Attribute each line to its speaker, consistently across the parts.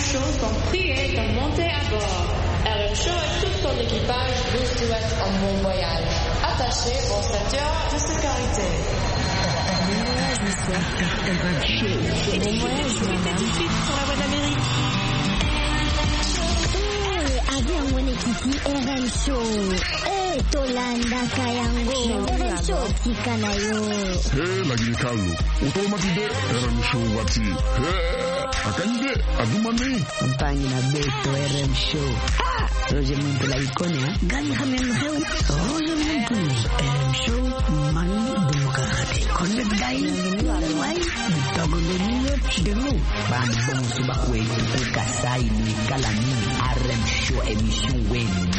Speaker 1: Show sont priés de monter à bord. RM Show et tout son équipage vous souhaitent un bon voyage. Attachez vos ceintures de sécurité.
Speaker 2: Bon voyage, madame. Tout de suite sur la voie d'Amérique.
Speaker 3: Avion Wenekiti RM Show. Tolanda Kayango. RM Show Tikanayo.
Speaker 4: Lagi Carlo. Automatique RM Show Wati. Akande Adumani.
Speaker 5: Compagnie na Beto RM Show. Roger Muntu la icône, hein? Gagne Hamel Heu. Roger Muntu. RM Show. Manu Demokrate. Connect Gaï. Wai. Togo de New de nous. Bambon Subakwe. Kasai ni Kalani. RM Show émission Weni.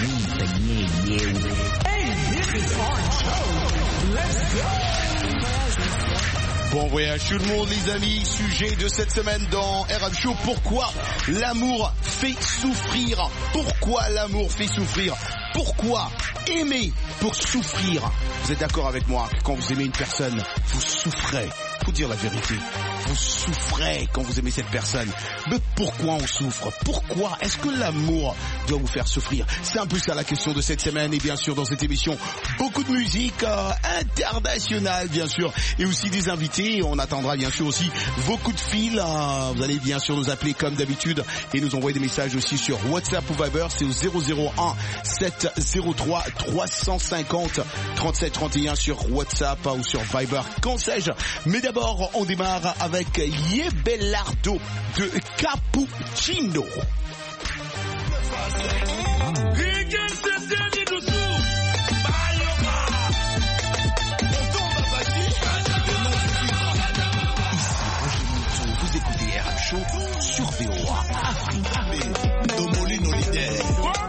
Speaker 6: Hey, this is our show. Let's go.
Speaker 7: Bon voyage tout le monde les amis, sujet de cette semaine dans RM Show, pourquoi l'amour fait souffrir? Pourquoi l'amour fait souffrir? Pourquoi aimer pour souffrir? Vous êtes d'accord avec moi que quand vous aimez une personne, vous souffrez? Faut dire la vérité. Vous souffrez quand vous aimez cette personne. Mais pourquoi on souffre? Pourquoi est-ce que l'amour doit vous faire souffrir? C'est un peu ça la question de cette semaine. Et bien sûr dans cette émission, beaucoup de musique internationale bien sûr. Et aussi des invités. On attendra bien sûr aussi vos coups de fil. Vous allez bien sûr nous appeler comme d'habitude. Et nous envoyer des messages aussi sur WhatsApp ou Viber. C'est au 001 703 350 37 31 sur WhatsApp ou sur Viber. Qu'en sais-je? Mais d'abord on démarre avec Yebelardo de Cappuccino. Vous écoutez RM Show sur VOA Afrique. Domolino leader.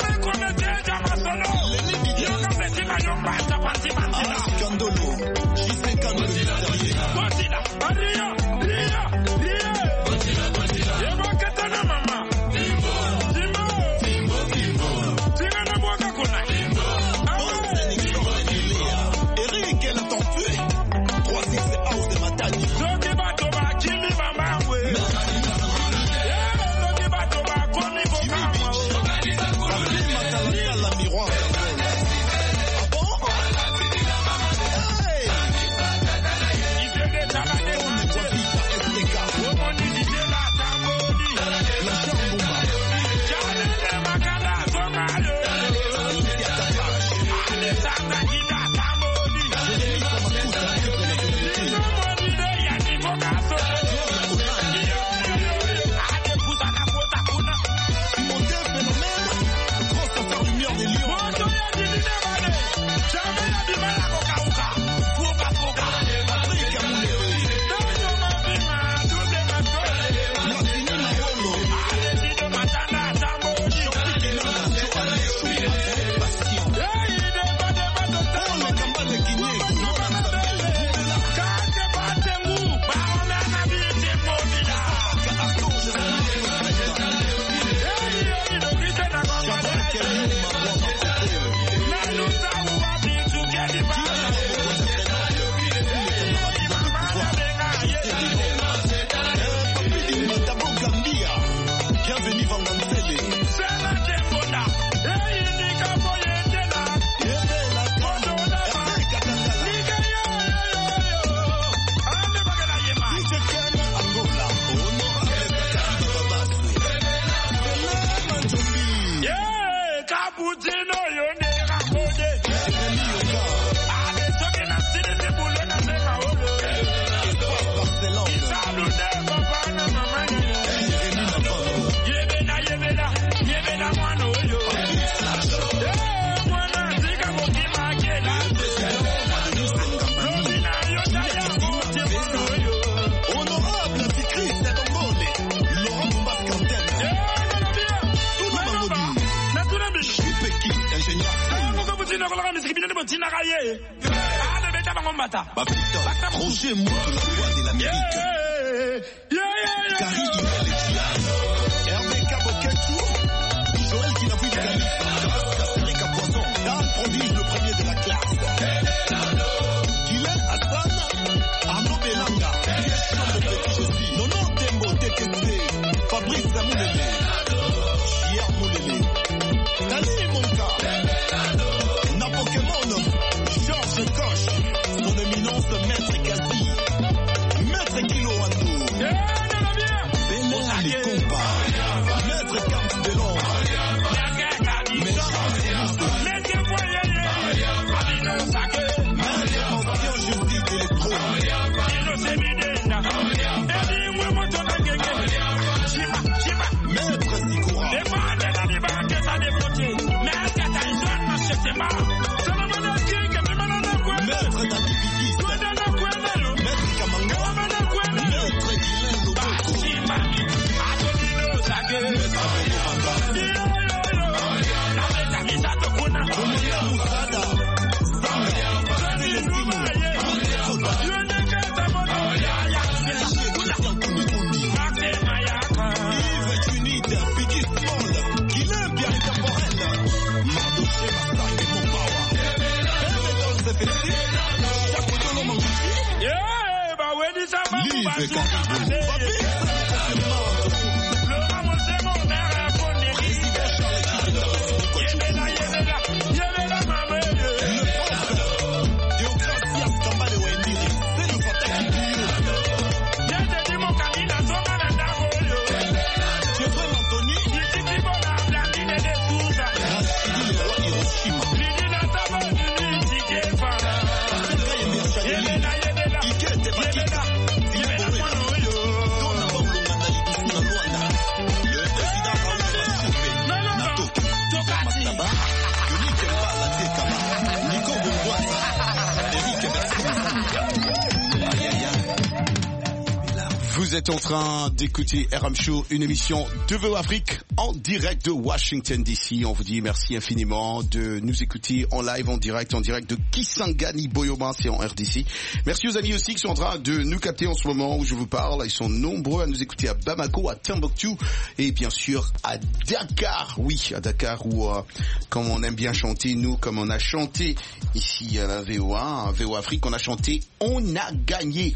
Speaker 7: Roger Moutou, la voix de l'Amérique. Carrie Hervé Kaboketou, Joël qui n'a vu de Khalifa, Castéric à Poisson, Dan Prodige, le premier de la classe. Guylaine Hassan, Arnaud Belanga, Christian de Petit Jessie, Nono Tembo, TTC, Fabrice Samoulele. Vous êtes en train d'écouter RM Show, une émission de VO Afrique en direct de Washington DC. On vous dit merci infiniment de nous écouter en live, en direct de Kisangani Boyoma, c'est en RDC. Merci aux amis aussi qui sont en train de nous capter en ce moment où je vous parle. Ils sont nombreux à nous écouter à Bamako, à Timbuktu et bien sûr à Dakar. Oui, à Dakar où, comme on aime bien chanter, nous, comme on a chanté ici à la VOA, à VO Afrique, on a chanté On a gagné.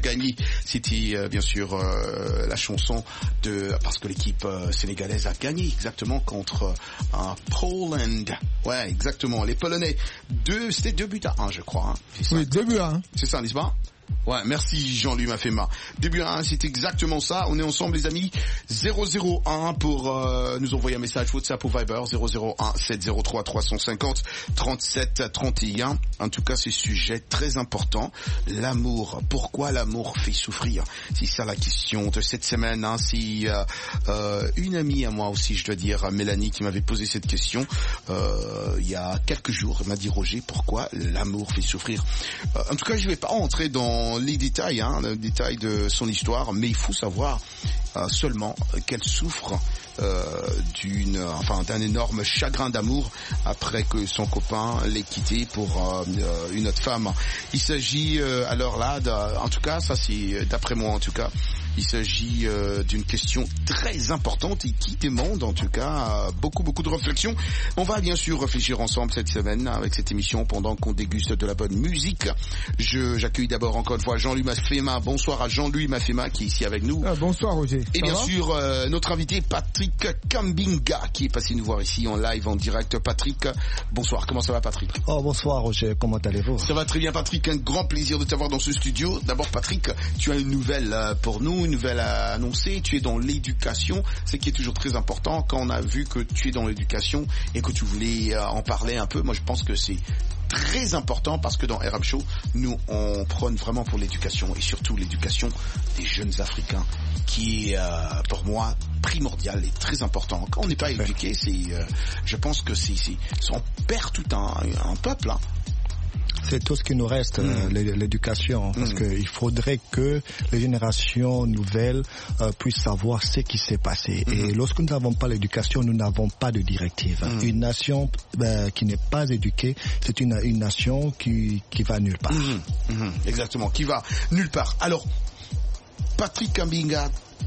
Speaker 7: C'était bien sûr la chanson parce que l'équipe sénégalaise a gagné exactement contre Poland. Ouais, exactement. Les Polonais, c'était 2-1, je crois. Hein.
Speaker 8: Oui, 2-1.
Speaker 7: C'est ça, n'est-ce pas? Ouais, merci Jean-Louis Mafema. Début 1, c'est exactement ça. On est ensemble les amis. 001 pour nous envoyer un message WhatsApp ou Viber 001 703 350 37 31. En tout cas, c'est sujet très important. L'amour. Pourquoi l'amour fait souffrir? C'est ça la question de cette semaine. Hein. C'est une amie à moi aussi, je dois dire, Mélanie, qui m'avait posé cette question il y a quelques jours. Elle m'a dit Roger, pourquoi l'amour fait souffrir? En tout cas, je vais pas entrer dans les détails, le détail de son histoire, mais il faut savoir seulement qu'elle souffre d'un énorme chagrin d'amour après que son copain l'ait quitté pour une autre femme. Il s'agit alors là, en tout cas, ça c'est d'après moi en tout cas, il s'agit d'une question très importante et qui demande en tout cas beaucoup de réflexion. On va bien sûr réfléchir ensemble cette semaine avec cette émission pendant qu'on déguste de la bonne musique. J'accueille d'abord encore une fois Jean-Louis Mafema. Bonsoir à Jean-Louis Mafema qui est ici avec nous.
Speaker 8: Bonsoir Roger.
Speaker 7: Et bien sûr notre invité Patrick Kambinga qui est passé nous voir ici en live en direct. Patrick, bonsoir. Comment ça va Patrick?
Speaker 9: Bonsoir Roger, comment allez-vous?
Speaker 7: Ça va très bien Patrick, un grand plaisir de t'avoir dans ce studio. D'abord Patrick, tu as une nouvelle pour nous, une nouvelle à annoncer. Tu es dans l'éducation, ce qui est toujours très important. Quand on a vu que tu es dans l'éducation et que tu voulais en parler un peu, moi je pense que c'est très important parce que dans RM Show, nous on prône vraiment pour l'éducation et surtout l'éducation des jeunes Africains qui est pour moi primordial et très important. Quand on n'est pas éduqué, je pense que on perd tout un peuple. Hein.
Speaker 9: C'est tout ce qui nous reste, l'éducation, parce qu'il faudrait que les générations nouvelles puissent savoir ce qui s'est passé. Et lorsque nous n'avons pas l'éducation, nous n'avons pas de directive. Une nation qui n'est pas éduquée, c'est une nation qui va nulle part.
Speaker 7: Exactement, qui va nulle part. Alors, Patrick Kambinga,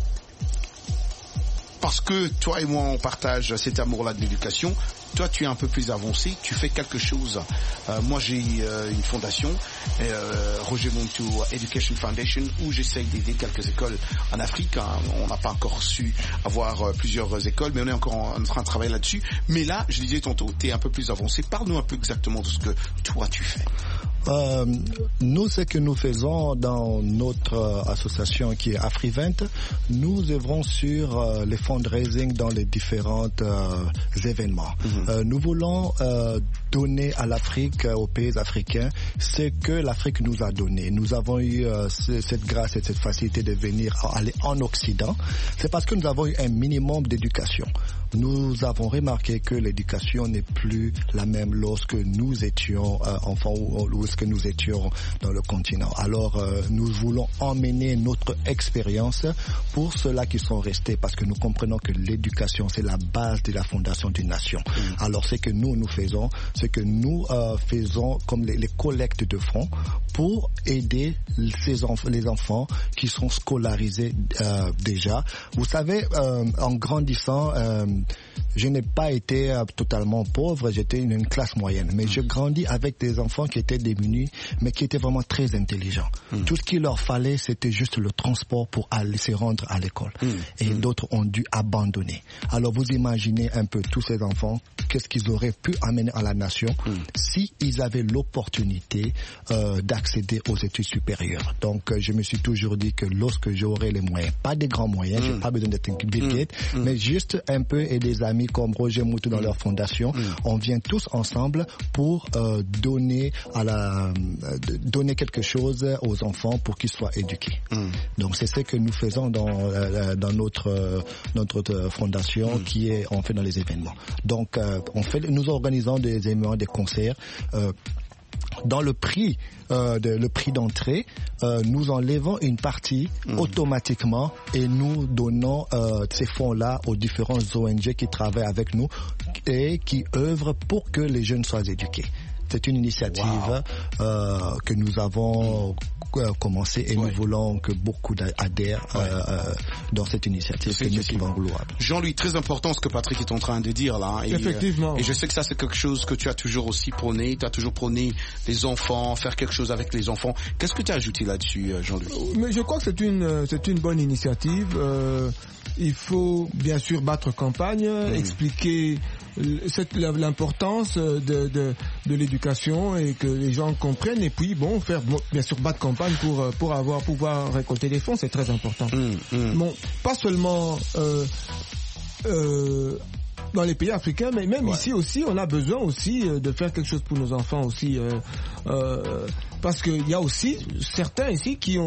Speaker 7: parce que toi et moi on partage cet amour-là de l'éducation, toi tu es un peu plus avancé, tu fais quelque chose. Moi j'ai une fondation, Roger Muntu Education Foundation, où j'essaye d'aider quelques écoles en Afrique. On n'a pas encore su avoir plusieurs écoles, mais on est encore en train de travailler là-dessus. Mais là, je disais tantôt, tu es un peu plus avancé. Parle-nous un peu exactement de ce que toi tu fais.
Speaker 9: Nous, ce que nous faisons dans notre association qui est Afrivent, nous œuvrons sur les fundraising dans les différents événements. Nous voulons donner à l'Afrique, aux pays africains, ce que l'Afrique nous a donné. Nous avons eu cette grâce et cette facilité de venir aller en Occident. C'est parce que nous avons eu un minimum d'éducation. Nous avons remarqué que l'éducation n'est plus la même lorsque nous étions enfants ou lorsque lorsque nous étions dans le continent. Alors, nous voulons emmener notre expérience pour ceux-là qui sont restés, parce que nous comprenons que l'éducation, c'est la base de la fondation d'une nation. Alors, ce que nous faisons, c'est que nous faisons comme les collectes de fonds pour aider les enfants qui sont scolarisés déjà. Vous savez, en grandissant, je n'ai pas été totalement pauvre, j'étais une classe moyenne, mais je grandis avec des enfants qui étaient démunis, mais qui étaient vraiment très intelligents. Tout ce qu'il leur fallait, c'était juste le transport pour aller se rendre à l'école. Et d'autres ont dû abandonner. Alors vous imaginez un peu tous ces enfants, qu'est-ce qu'ils auraient pu amener à la nation si ils avaient l'opportunité d'accéder aux études supérieures. Donc je me suis toujours dit que lorsque j'aurai les moyens, pas des grands moyens, j'ai pas besoin d'être Bill Gates, mais juste un peu et des amis comme Roger Moutou dans leur fondation, on vient tous ensemble pour donner quelque chose aux enfants pour qu'ils soient éduqués. Donc c'est ce que nous faisons dans notre fondation on fait dans les événements. Donc nous organisons des événements, des concerts. Dans le prix d'entrée, nous enlevons une partie automatiquement et nous donnons ces fonds-là aux différents ONG qui travaillent avec nous et qui œuvrent pour que les jeunes soient éduqués. C'est une initiative que nous avons commencé et nous voulons que beaucoup adhèrent dans cette initiative. C'est nous qui vont louable.
Speaker 7: Jean-Louis, très important ce que Patrick est en train de dire là.
Speaker 8: Effectivement.
Speaker 7: Et je sais que ça c'est quelque chose que tu as toujours aussi prôné. Tu as toujours prôné les enfants, faire quelque chose avec les enfants. Qu'est-ce que tu as ajouté là-dessus, Jean-Louis? Mais
Speaker 8: je crois que c'est une bonne initiative. Il faut bien sûr battre campagne, expliquer l'importance de l'éducation et que les gens comprennent, et puis faire bien sûr battre campagne pour pouvoir récolter des fonds, c'est très important. Bon, pas seulement dans les pays africains, mais même ici aussi, on a besoin aussi de faire quelque chose pour nos enfants aussi, parce qu'il y a aussi certains ici qui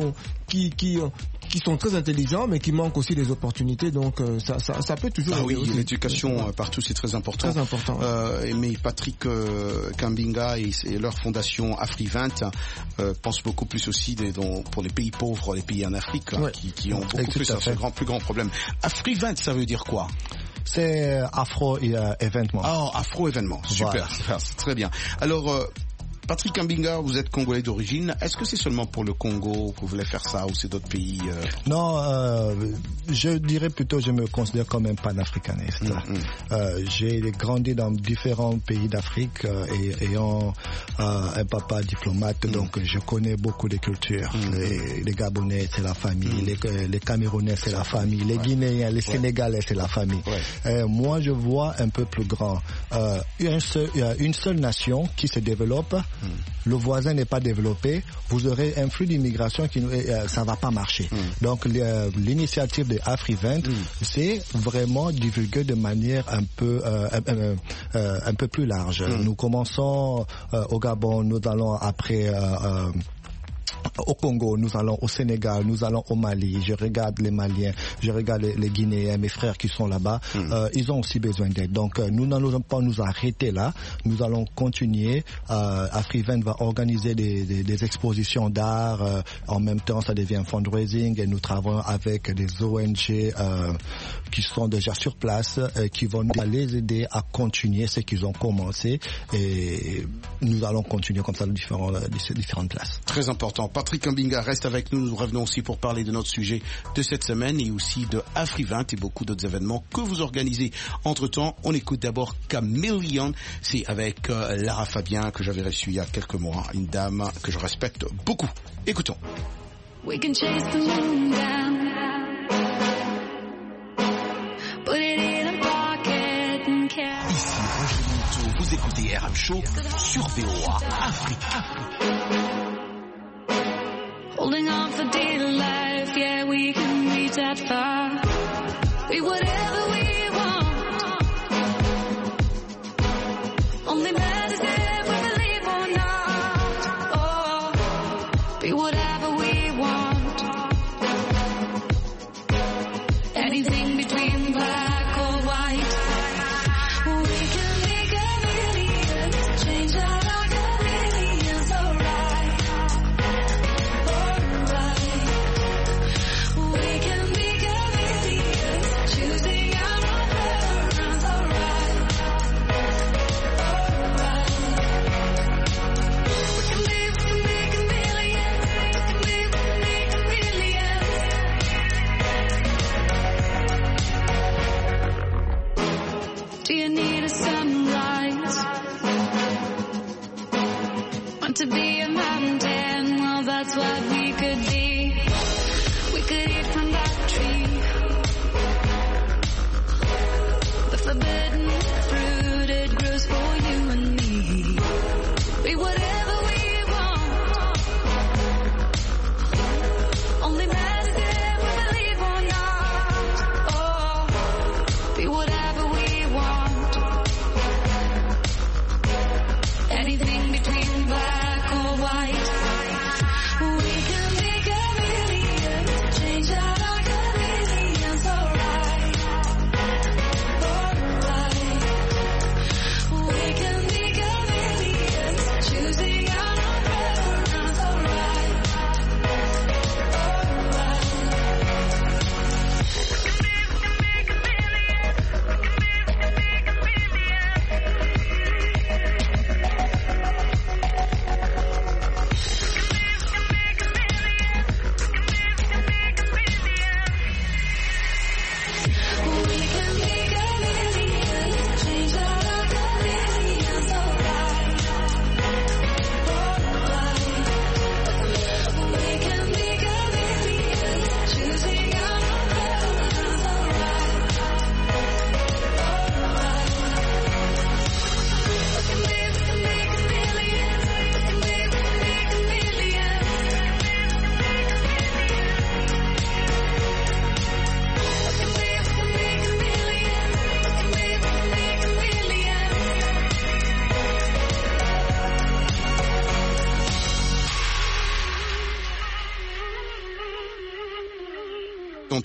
Speaker 8: sont très intelligents, mais qui manquent aussi des opportunités. Donc ça peut toujours.
Speaker 7: Ah oui, l'éducation partout c'est très important.
Speaker 8: Très important.
Speaker 7: Mais Patrick Kambinga et leur fondation Afri20 pensent beaucoup plus aussi pour les pays pauvres, les pays en Afrique qui ont beaucoup plus plus grand problème. Afri20, ça veut dire quoi?
Speaker 9: C'est Afro-événement.
Speaker 7: Oh, Afro-événement. Super, c'est très bien. Alors, Patrick Kambinga, vous êtes congolais d'origine. Est-ce que c'est seulement pour le Congo que vous voulez faire ça ou c'est d'autres pays
Speaker 9: Non, je dirais plutôt, je me considère comme un panafricaniste. J'ai grandi dans différents pays d'Afrique ayant un papa diplomate, donc je connais beaucoup de cultures. Les Gabonais, c'est la famille. Les Camerounais, c'est la famille. Les Guinéens, les Sénégalais, c'est la famille. Moi, je vois un peu plus grand. Une seule nation qui se développe. Le voisin n'est pas développé, vous aurez un flux d'immigration qui ça va pas marcher. Donc l'initiative de Afri20, c'est vraiment divulguer de manière un peu plus large. Nous commençons au Gabon, nous allons après au Congo, nous allons au Sénégal, nous allons au Mali. Je regarde les Maliens, je regarde les Guinéens, mes frères qui sont là-bas. Ils ont aussi besoin d'aide. Donc nous n'allons pas nous arrêter là. Nous allons continuer. Afri20 va organiser des expositions d'art. En même temps, ça devient fundraising et nous travaillons avec des ONG qui sont déjà sur place, qui vont les aider à continuer ce qu'ils ont commencé. Et nous allons continuer comme ça dans différentes places.
Speaker 7: Très important. Patrick Kambinga reste avec nous. Nous revenons aussi pour parler de notre sujet de cette semaine et aussi de Afri20 et beaucoup d'autres événements que vous organisez. Entre-temps, on écoute d'abord Chameleon. C'est avec Lara Fabien que j'avais reçu il y a quelques mois. Une dame que je respecte beaucoup. Écoutons.
Speaker 2: We can chase the moon down. Put it in a pocket and carry.
Speaker 7: Ici Roger Moutou. Vous écoutez RM Show sur VOA Afrique.
Speaker 2: Holding on for dear life, yeah, we can reach that far. Be whatever we want. Only matters if we believe or not. Oh, be whatever we want. Anything between black or white. We can be chameleons, change our chameleons, alright.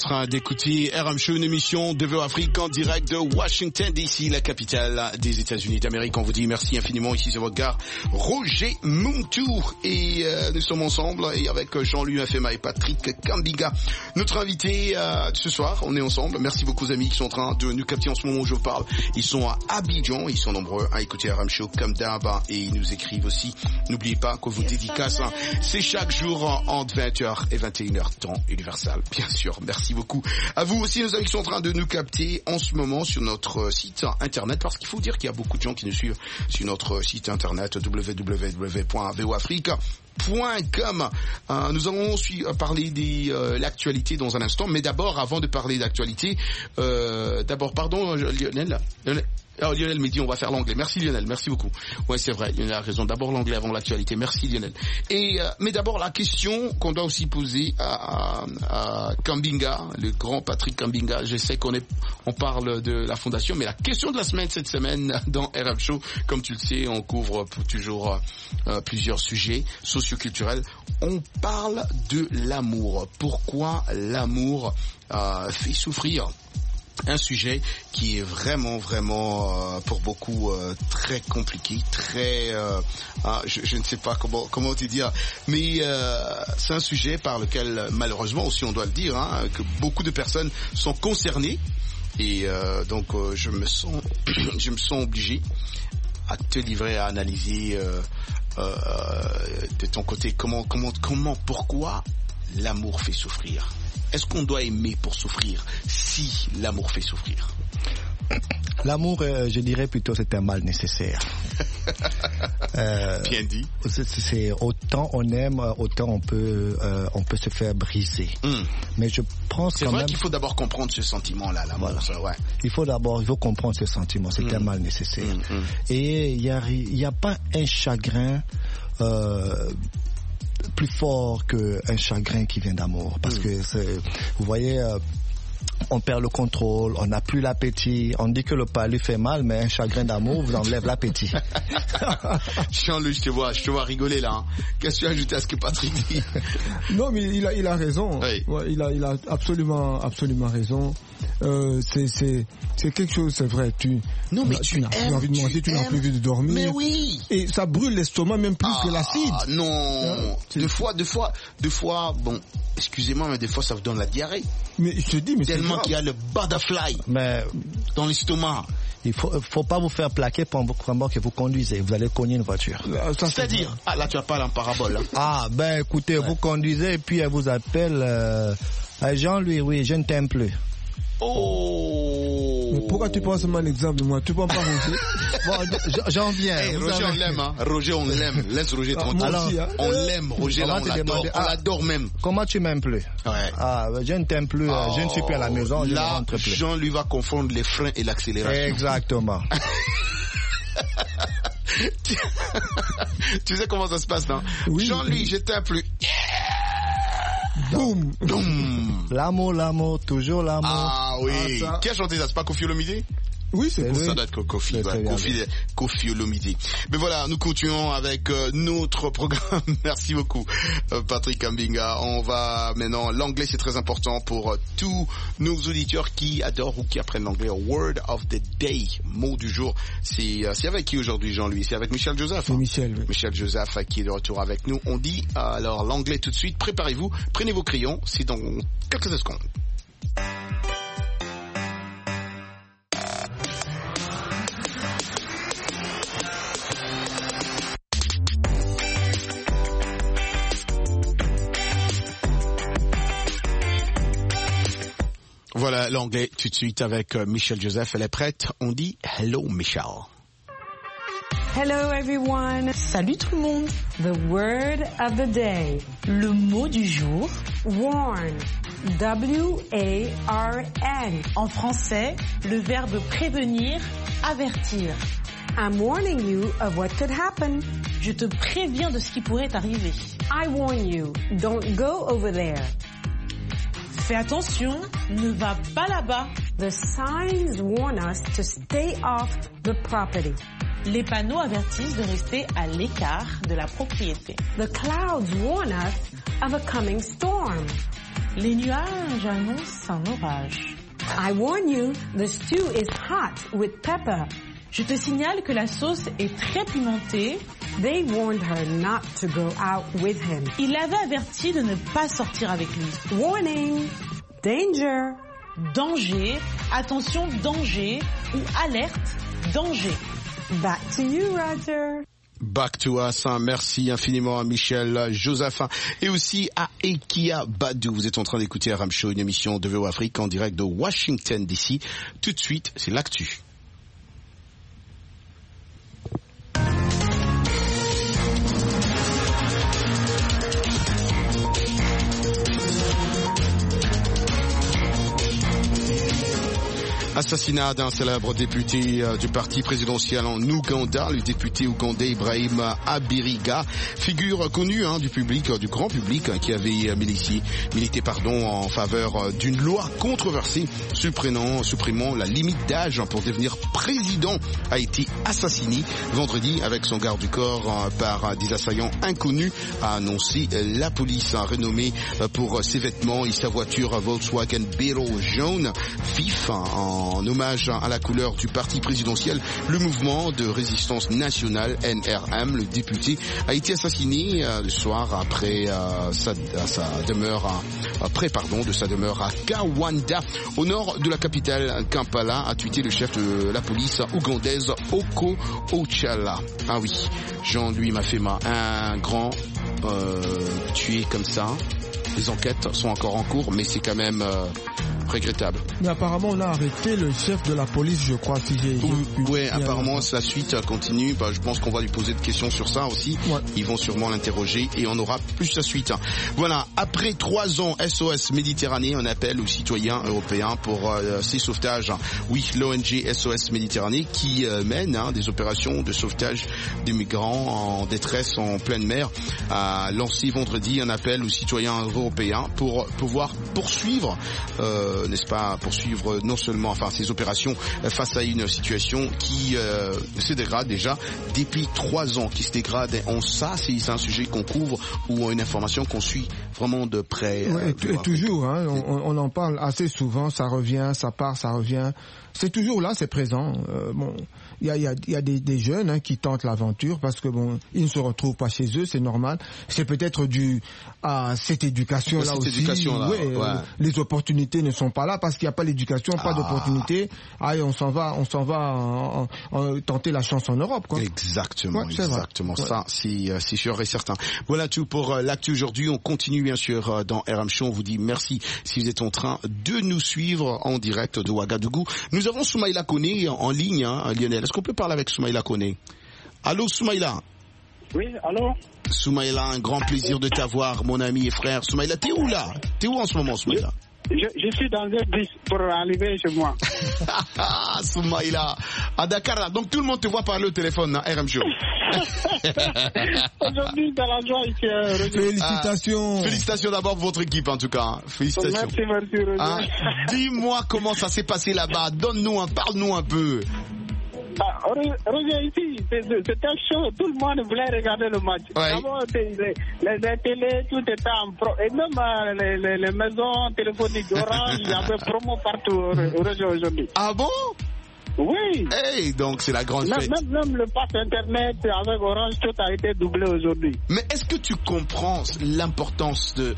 Speaker 7: train d'écouter RM Show, une émission de VOA Afrique en direct de Washington DC, la capitale des États-Unis d'Amérique. On vous dit merci infiniment. Ici c'est votre gars Roger Muntour et nous sommes ensemble et avec Jean-Louis Afema et Patrick Kambinga. Notre invité ce soir, on est ensemble. Merci beaucoup aux amis qui sont en train de nous capter en ce moment où je vous parle. Ils sont à Abidjan, ils sont nombreux à écouter RM Show comme d'hab et ils nous écrivent aussi. N'oubliez pas que vos dédicaces, c'est chaque jour entre 20h et 21h temps universal, bien sûr. Merci beaucoup à vous aussi, nos amis qui sont en train de nous capter en ce moment sur notre site internet, parce qu'il faut dire qu'il y a beaucoup de gens qui nous suivent sur notre site internet www.voafrique.com. Nous allons parler de l'actualité dans un instant, mais d'abord, avant de parler d'actualité, Lionel. Lionel m'a dit on va faire l'anglais. Merci Lionel, merci beaucoup. Ouais, c'est vrai, Lionel a raison. D'abord l'anglais avant l'actualité. Merci Lionel. Mais d'abord la question qu'on doit aussi poser à Kambinga, le grand Patrick Kambinga. Je sais qu'on parle de la fondation, mais la question de la semaine cette semaine dans RM Show, comme tu le sais, on couvre toujours plusieurs sujets socioculturels. On parle de l'amour. Pourquoi l'amour fait souffrir? Un sujet qui est vraiment pour beaucoup très compliqué, très je ne sais pas comment te dire, mais c'est un sujet par lequel malheureusement aussi on doit le dire que beaucoup de personnes sont concernées et donc je me sens obligé à te livrer, à analyser de ton côté pourquoi l'amour fait souffrir. Est-ce qu'on doit aimer pour souffrir si l'amour fait souffrir?
Speaker 9: L'amour, je dirais plutôt, c'est un mal nécessaire.
Speaker 7: Bien dit.
Speaker 9: C'est autant on aime, autant on peut se faire briser. Mais je pense
Speaker 7: c'est vrai qu'il faut d'abord comprendre ce sentiment-là, l'amour.
Speaker 9: Voilà.
Speaker 7: Ça, ouais.
Speaker 9: Il faut comprendre ce sentiment. C'est un mal nécessaire. Et il y a pas un chagrin plus fort qu'un chagrin qui vient d'amour, parce que vous voyez, on perd le contrôle, on n'a plus l'appétit, on dit que le palu fait mal, mais un chagrin d'amour vous enlève l'appétit.
Speaker 7: Jean-Louis, je te vois rigoler là. Qu'est-ce que tu as ajouté à ce que Patrick dit?
Speaker 8: Non, mais il a raison.
Speaker 7: Oui.
Speaker 8: Ouais, il a absolument raison. C'est quelque chose, c'est vrai. Tu n'as plus envie de manger, tu n'as plus envie de dormir.
Speaker 7: Mais oui.
Speaker 8: Et ça brûle l'estomac même plus que l'acide.
Speaker 7: Non. Deux fois, bon, excusez-moi, mais des fois ça vous donne la diarrhée.
Speaker 8: Mais je te dis, mais
Speaker 7: tellement qu'il y a le butterfly dans l'estomac.
Speaker 9: Il faut pas vous faire plaquer pendant que vous conduisez. Vous allez cogner une voiture.
Speaker 7: C'est-à-dire, là tu as pas en parabole.
Speaker 9: Écoutez, vous conduisez et puis elle vous appelle Jean-Louis, oui, je ne t'aime plus.
Speaker 7: Oh.
Speaker 8: Mais pourquoi tu prends seulement l'exemple de moi? Tu prends pas Roger?
Speaker 9: Bon, j'en viens.
Speaker 7: Roger, on l'aime, Roger, on l'aime. Laisse Roger tranquille. On l'aime, Roger, là, on l'adore même.
Speaker 9: Comment tu m'aimes plus?
Speaker 7: Ouais.
Speaker 9: Je ne t'aime plus, je ne suis plus à la maison, je ne rentre plus.
Speaker 7: Jean lui va confondre les freins et l'accélération.
Speaker 9: Exactement.
Speaker 7: Tu sais comment ça se passe, non?
Speaker 8: Oui.
Speaker 7: Jean-Louis, je t'aime plus.
Speaker 8: Boum.
Speaker 9: L'amour, toujours l'amour.
Speaker 7: Ah oui. Qui a chanté ça? C'est pas Koffi Olomide?
Speaker 8: Oui, c'est
Speaker 7: pour ça d'être Koffi Olomide. Mais voilà, nous continuons avec notre programme. Merci beaucoup, Patrick Kambinga. On va maintenant, l'anglais c'est très important pour tous nos auditeurs qui adorent ou qui apprennent l'anglais. Word of the day, mot du jour. C'est avec qui aujourd'hui, Jean-Louis? C'est avec Michel Joseph.
Speaker 8: C'est Michel, oui.
Speaker 7: Michel Joseph qui est de retour avec nous. On dit alors l'anglais tout de suite. Préparez-vous, prenez vos crayons. C'est dans quelques secondes. Voilà l'anglais tout de suite avec Michel Joseph. Elle est prête. On dit hello Michel.
Speaker 10: Hello everyone. Salut tout le monde. The word of the day. Le mot du jour. Warn. W-A-R-N. En français, le verbe prévenir, avertir. I'm warning you of what could happen. Je te préviens de ce qui pourrait arriver. I warn you. Don't go over there. Fais attention, ne va pas là-bas. The signs warn us to stay off the property. Les panneaux avertissent de rester à l'écart de la propriété. The clouds warn us of a coming storm. Les nuages annoncent un orage. I warn you, the stew is hot with pepper. Je te signale que la sauce est très pimentée.
Speaker 11: They warned her not to go out with him.
Speaker 10: Il l'avait averti de ne pas sortir avec lui.
Speaker 11: Warning, danger.
Speaker 10: Danger, attention, danger, ou alerte, danger.
Speaker 11: Back to you, Roger.
Speaker 7: Back to us, merci infiniment à Michel Josephin et aussi à Ekia Badou. Vous êtes en train d'écouter RM Show, une émission de VO Afrique en direct de Washington DC. Tout de suite, c'est l'actu. Assassinat d'un célèbre député du parti présidentiel en Ouganda, le député ougandais Ibrahim Abiriga, figure connue du public, du grand public, qui avait milité en faveur d'une loi controversée supprimant la limite d'âge pour devenir président, a été assassiné vendredi avec son garde du corps par des assaillants inconnus, a annoncé la police. Renommée pour ses vêtements et sa voiture Volkswagen Beetle jaune vif, en hommage à la couleur du parti présidentiel, le mouvement de résistance nationale NRM, le député a été assassiné le soir après sa demeure à Kawanda, au nord de la capitale Kampala, a tweeté le chef de la police ougandaise Oko Ochala. Ah oui, Jean-Louis Mafema, un grand tué comme ça. Les enquêtes sont encore en cours, mais c'est quand même regrettable.
Speaker 8: Mais apparemment, on a arrêté le chef de la police, je crois, si j'ai...
Speaker 7: Oui, apparemment, la suite continue. Je pense qu'on va lui poser des questions sur ça aussi. Ouais. Ils vont sûrement l'interroger et on aura plus la suite. Voilà, après 3 ans, SOS Méditerranée, on appelle aux citoyens européens pour ces sauvetages. Oui, l'ONG SOS Méditerranée qui mène des opérations de sauvetage des migrants en détresse en pleine mer, a lancé vendredi un appel aux citoyens européens pour pouvoir poursuivre non seulement ces opérations face à une situation qui se dégrade déjà depuis 3 ans, qui se dégrade. C'est un sujet qu'on couvre ou une information qu'on suit vraiment de près.
Speaker 8: Et toujours, on en parle assez souvent, ça revient, ça part, ça revient. C'est toujours là, c'est présent. Il y a des jeunes qui tentent l'aventure parce que ils ne se retrouvent pas chez eux, c'est normal. C'est peut-être dû à cette éducation là aussi. Les opportunités ne sont pas là parce qu'il n'y a pas l'éducation, pas d'opportunité. On s'en va tenter la chance en Europe, quoi.
Speaker 7: Exactement, exactement. Ça, c'est sûr et certain. Voilà tout pour l'actu aujourd'hui. On continue bien sûr dans RM Show. On vous dit merci si vous êtes en train de nous suivre en direct de Ouagadougou. Nous avons Soumaïla Koné en ligne, Lionel. Est-ce qu'on peut parler avec Soumaïla Koné? Allô, Soumaïla?
Speaker 12: Oui, allô?
Speaker 7: Soumaïla, un grand plaisir de t'avoir, mon ami et frère. Soumaïla, t'es où là? T'es où en ce moment, Soumaïla?
Speaker 12: Je suis dans un bus pour arriver chez moi.
Speaker 7: Soumaïla, à Dakar là. Donc tout le monde te voit parler au téléphone, RM Show.
Speaker 12: Aujourd'hui, dans la joie ici.
Speaker 8: Félicitations.
Speaker 7: Félicitations d'abord pour votre équipe en tout cas. Félicitations.
Speaker 12: Merci, Roger.
Speaker 7: Dis-moi comment ça s'est passé là-bas. Parle-nous un peu.
Speaker 12: Roger, ici, c'était chaud. Tout le monde voulait regarder le match.
Speaker 7: Ouais.
Speaker 12: D'abord, les télés, tout était en pro. Et même les maisons téléphoniques Orange, il y avait promo partout, Roger, aujourd'hui.
Speaker 7: Ah bon?
Speaker 12: Oui.
Speaker 7: Hey, donc c'est la grande fête.
Speaker 12: Même le pass internet avec Orange, tout a été doublé aujourd'hui.
Speaker 7: Mais est-ce que tu comprends l'importance que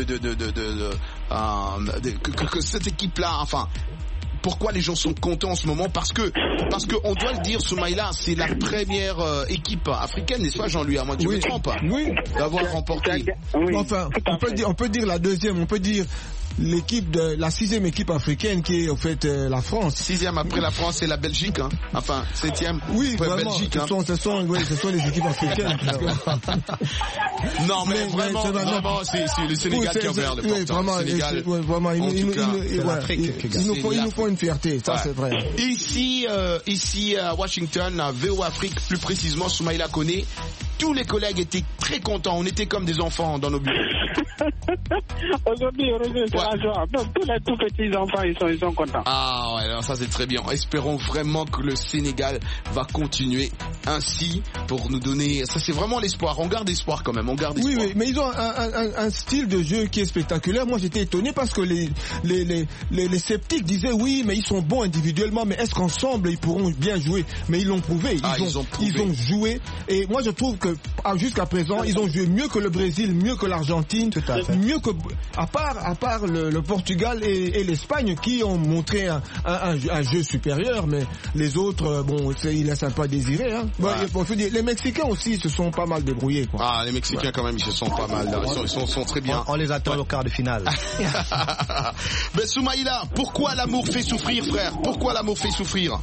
Speaker 7: cette équipe-là, pourquoi les gens sont contents en ce moment? Parce que on doit le dire, Soumaïla, c'est la première équipe africaine, n'est-ce pas, Jean-Louis, à moins que je me trompe, d'avoir remporté.
Speaker 8: Oui. Enfin, on peut dire la deuxième, on peut dire l'équipe de la 6e équipe africaine qui est au fait la France.
Speaker 7: 6e après la France, c'est la Belgique, hein. Enfin 7e.
Speaker 8: Oui, vraiment.
Speaker 7: Belgique,
Speaker 8: ce sont les équipes africaines.
Speaker 7: Non, mais vraiment, c'est le Sénégal qui a ouvert le portail.
Speaker 8: Vraiment, il nous faut une fierté, ça c'est vrai.
Speaker 7: Ici à Washington, à VO Afrique, plus précisément, Soumaïla Koné, tous les collègues étaient très contents. On était comme des enfants dans nos bureaux.
Speaker 12: Aujourd'hui, c'est la joie. Donc, tous les tout petits enfants, ils sont contents.
Speaker 7: Ah ouais, alors ça c'est très bien. Espérons vraiment que le Sénégal va continuer ainsi pour nous donner... Ça c'est vraiment l'espoir. On garde espoir quand même. On garde espoir.
Speaker 8: Oui, mais ils ont un style de jeu qui est spectaculaire. Moi j'étais étonné parce que les sceptiques disaient oui, mais ils sont bons individuellement, mais est-ce qu'ensemble ils pourront bien jouer? Mais ils l'ont prouvé. Ils ont joué. Et moi je trouve que jusqu'à présent, ils ont joué mieux que le Brésil, mieux que l'Argentine, mieux que à part le Portugal et l'Espagne qui ont montré un jeu supérieur, mais les autres, bon, ils laissent un peu à désirer. Hein. Bon, il faut dire, les Mexicains aussi se sont pas mal débrouillés. Quoi.
Speaker 7: Ah, les Mexicains quand même, ils se sont pas mal. Ils sont très bien.
Speaker 9: On les attend au quart de finale.
Speaker 7: Ben Soumaïla, pourquoi l'amour fait souffrir, frère? Pourquoi l'amour fait souffrir?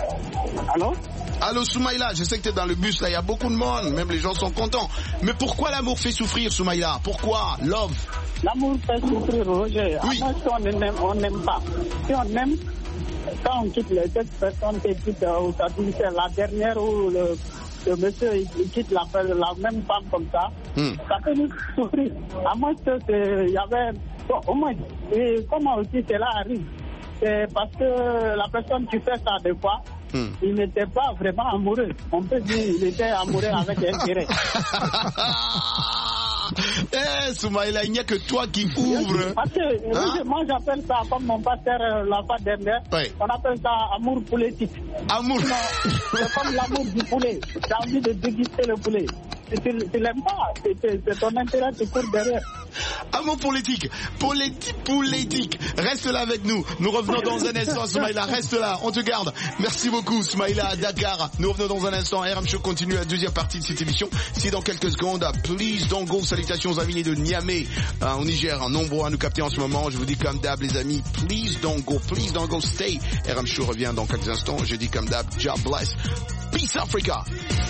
Speaker 7: Allô Soumaïla, je sais que tu es dans le bus là, il y a beaucoup de monde, même les gens sont contents. Mais pourquoi l'amour fait souffrir, Soumaïla? Pourquoi? Love.
Speaker 12: L'amour fait souffrir, Roger. Oui. Si on n'aime pas. Si on aime, quand on quitte cette personne qui quitte, c'est la dernière où le monsieur il quitte la même femme comme ça, ça peut nous souffrir. À moins qu'il y avait... Bon, au moins, et comment aussi cela arrive? C'est parce que la personne qui fait ça des fois, il n'était pas vraiment amoureux. On peut dire qu'il était amoureux avec intérêt.
Speaker 7: Soumaïla, il n'y a que toi qui ouvre.
Speaker 12: Parce que moi j'appelle ça, comme mon pasteur la fois dernière, on appelle ça amour politique.
Speaker 7: Amour.
Speaker 12: C'est comme l'amour du poulet. Tu as envie de déguster le poulet. Tu l'aimes pas, c'est ton intérêt qui court derrière.
Speaker 7: Amour politique. Reste là avec nous. Nous revenons dans un instant, Soumaïla. Reste là, on te garde. Merci beaucoup, Soumaïla à Dakar. Nous revenons dans un instant. RM Show continue la deuxième partie de cette émission. C'est dans quelques secondes. Please don't go. Salutations aux amis de Niamey, au Niger. Nombreux à nous capter en ce moment. Je vous dis comme d'hab, les amis. Please don't go. Stay. RM Show revient dans quelques instants. Je dis comme d'hab, God bless. Peace Africa.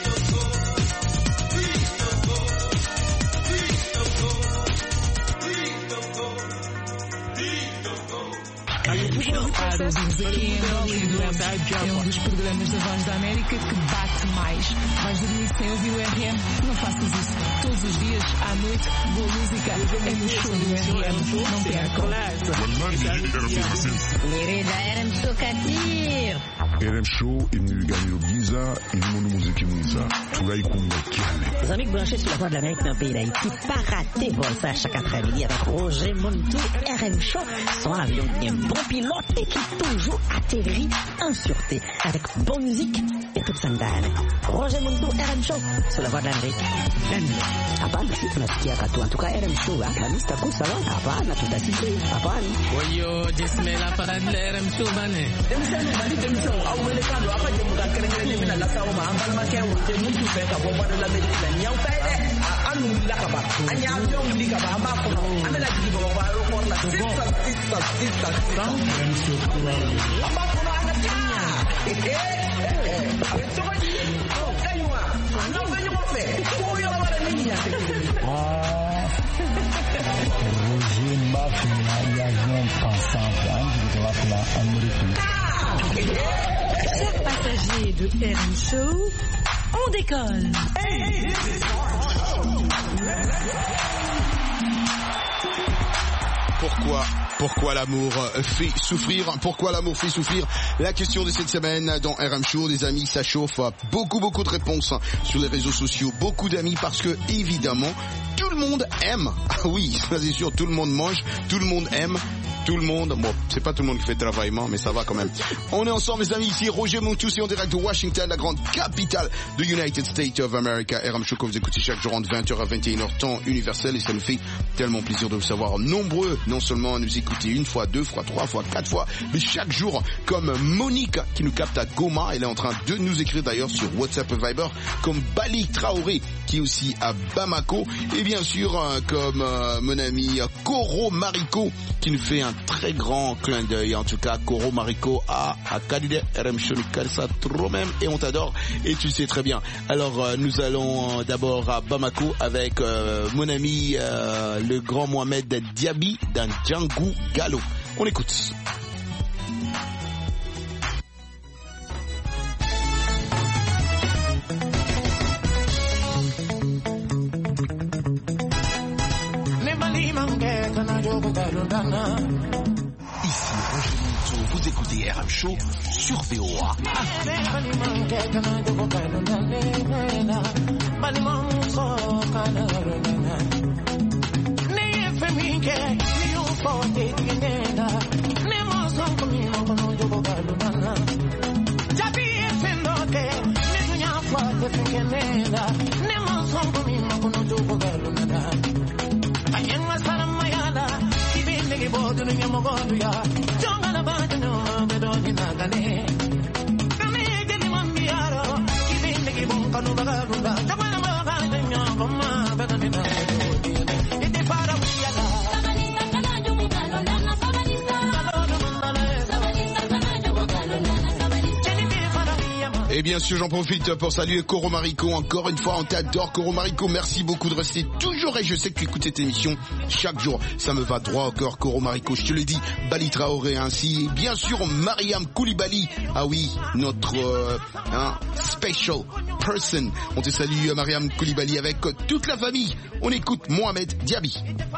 Speaker 13: É um dos programas da Voz da América que bate mais. Vais dormir sem ouvir o RM? Não faças isso. Todos os dias, à noite, boa música. É no show do RM. Não percam.
Speaker 3: RM Show Katir.
Speaker 4: RM Show imniganyiro bwiza irimo n'umuziki mwiza turayikunda cyane.
Speaker 5: Les amis branchés sur la Voix de l'Amérique dans le pays d'Haïti, pas rater Volta chaque après-midi avec Roger Montou. RM Show, son avion bien bon pilote et qui toujours atterrit en sûreté avec bonne musique et toute sa ndane. Roger Montou, RM Show, sur la Voix de l'Amérique. Hapana, si tunasikia katu. En tout cas, RM Show, Alhamisi taku salon. Hapana, tutasikia. Hapana.
Speaker 14: Oyo, jismela para RM Show bane.
Speaker 15: Awelekano apa jemuka kerengere mina la sawo ma ambal ma ke wote mutu fe ka bomba de la Amérique la nyaw tay de anu la ka ba anya avion li ka ba amba ko ana la di ba ba ko la sista amba ko ana tinya to kaywa no venyo mo fe ko yo la ba niña
Speaker 16: Roger Mafia y avion ensemble de la Amérique.
Speaker 10: Chers passagers de RM Show, on décolle.
Speaker 7: Pourquoi l'amour fait souffrir? Pourquoi l'amour fait souffrir? La question de cette semaine dans RM Show, les amis, ça chauffe. Beaucoup de réponses sur les réseaux sociaux. Beaucoup d'amis parce que, évidemment, tout le monde aime. Ah oui, ça c'est sûr, tout le monde mange, tout le monde aime. Tout le monde, bon, c'est pas tout le monde qui fait le travaillement, mais ça va quand même. On est ensemble, les amis, ici, Roger Montou, c'est en direct de Washington, la grande capitale de United States of America. RM Show, que vous écoutez chaque jour entre 20h à 21h, temps universel, et ça nous fait tellement plaisir de vous savoir nombreux, non seulement à nous écouter une fois, deux fois, trois fois, quatre fois, mais chaque jour, comme Monique, qui nous capte à Goma, elle est en train de nous écrire d'ailleurs sur WhatsApp et Viber, comme Bali Traoré, qui est aussi à Bamako, et bien sûr, comme mon ami Koro Mariko, qui nous fait un très grand clin d'œil. En tout cas, Koro Mariko à Kadide RM Show, ça trop même, et on t'adore, et tu le sais très bien. Alors, nous allons d'abord à Bamako avec mon ami le grand Mohamed Diaby d'un Django Gallo. On écoute. Ici Roger Monceau, vous écoutez RM Show sur VOA. Et bien sûr, j'en profite pour saluer Coro Marico. Encore une fois, on t'adore, Coro Marico. Merci beaucoup de rester toujours. Et je sais que tu écoutes cette émission chaque jour. Ça me va droit au cœur, Coro Marico. Je te le dis, Bali Traoré ainsi. Et bien sûr, Mariam Koulibaly. Ah oui, notre special person. On te salue, Mariam Koulibaly, avec toute la famille. On écoute Mohamed Diaby.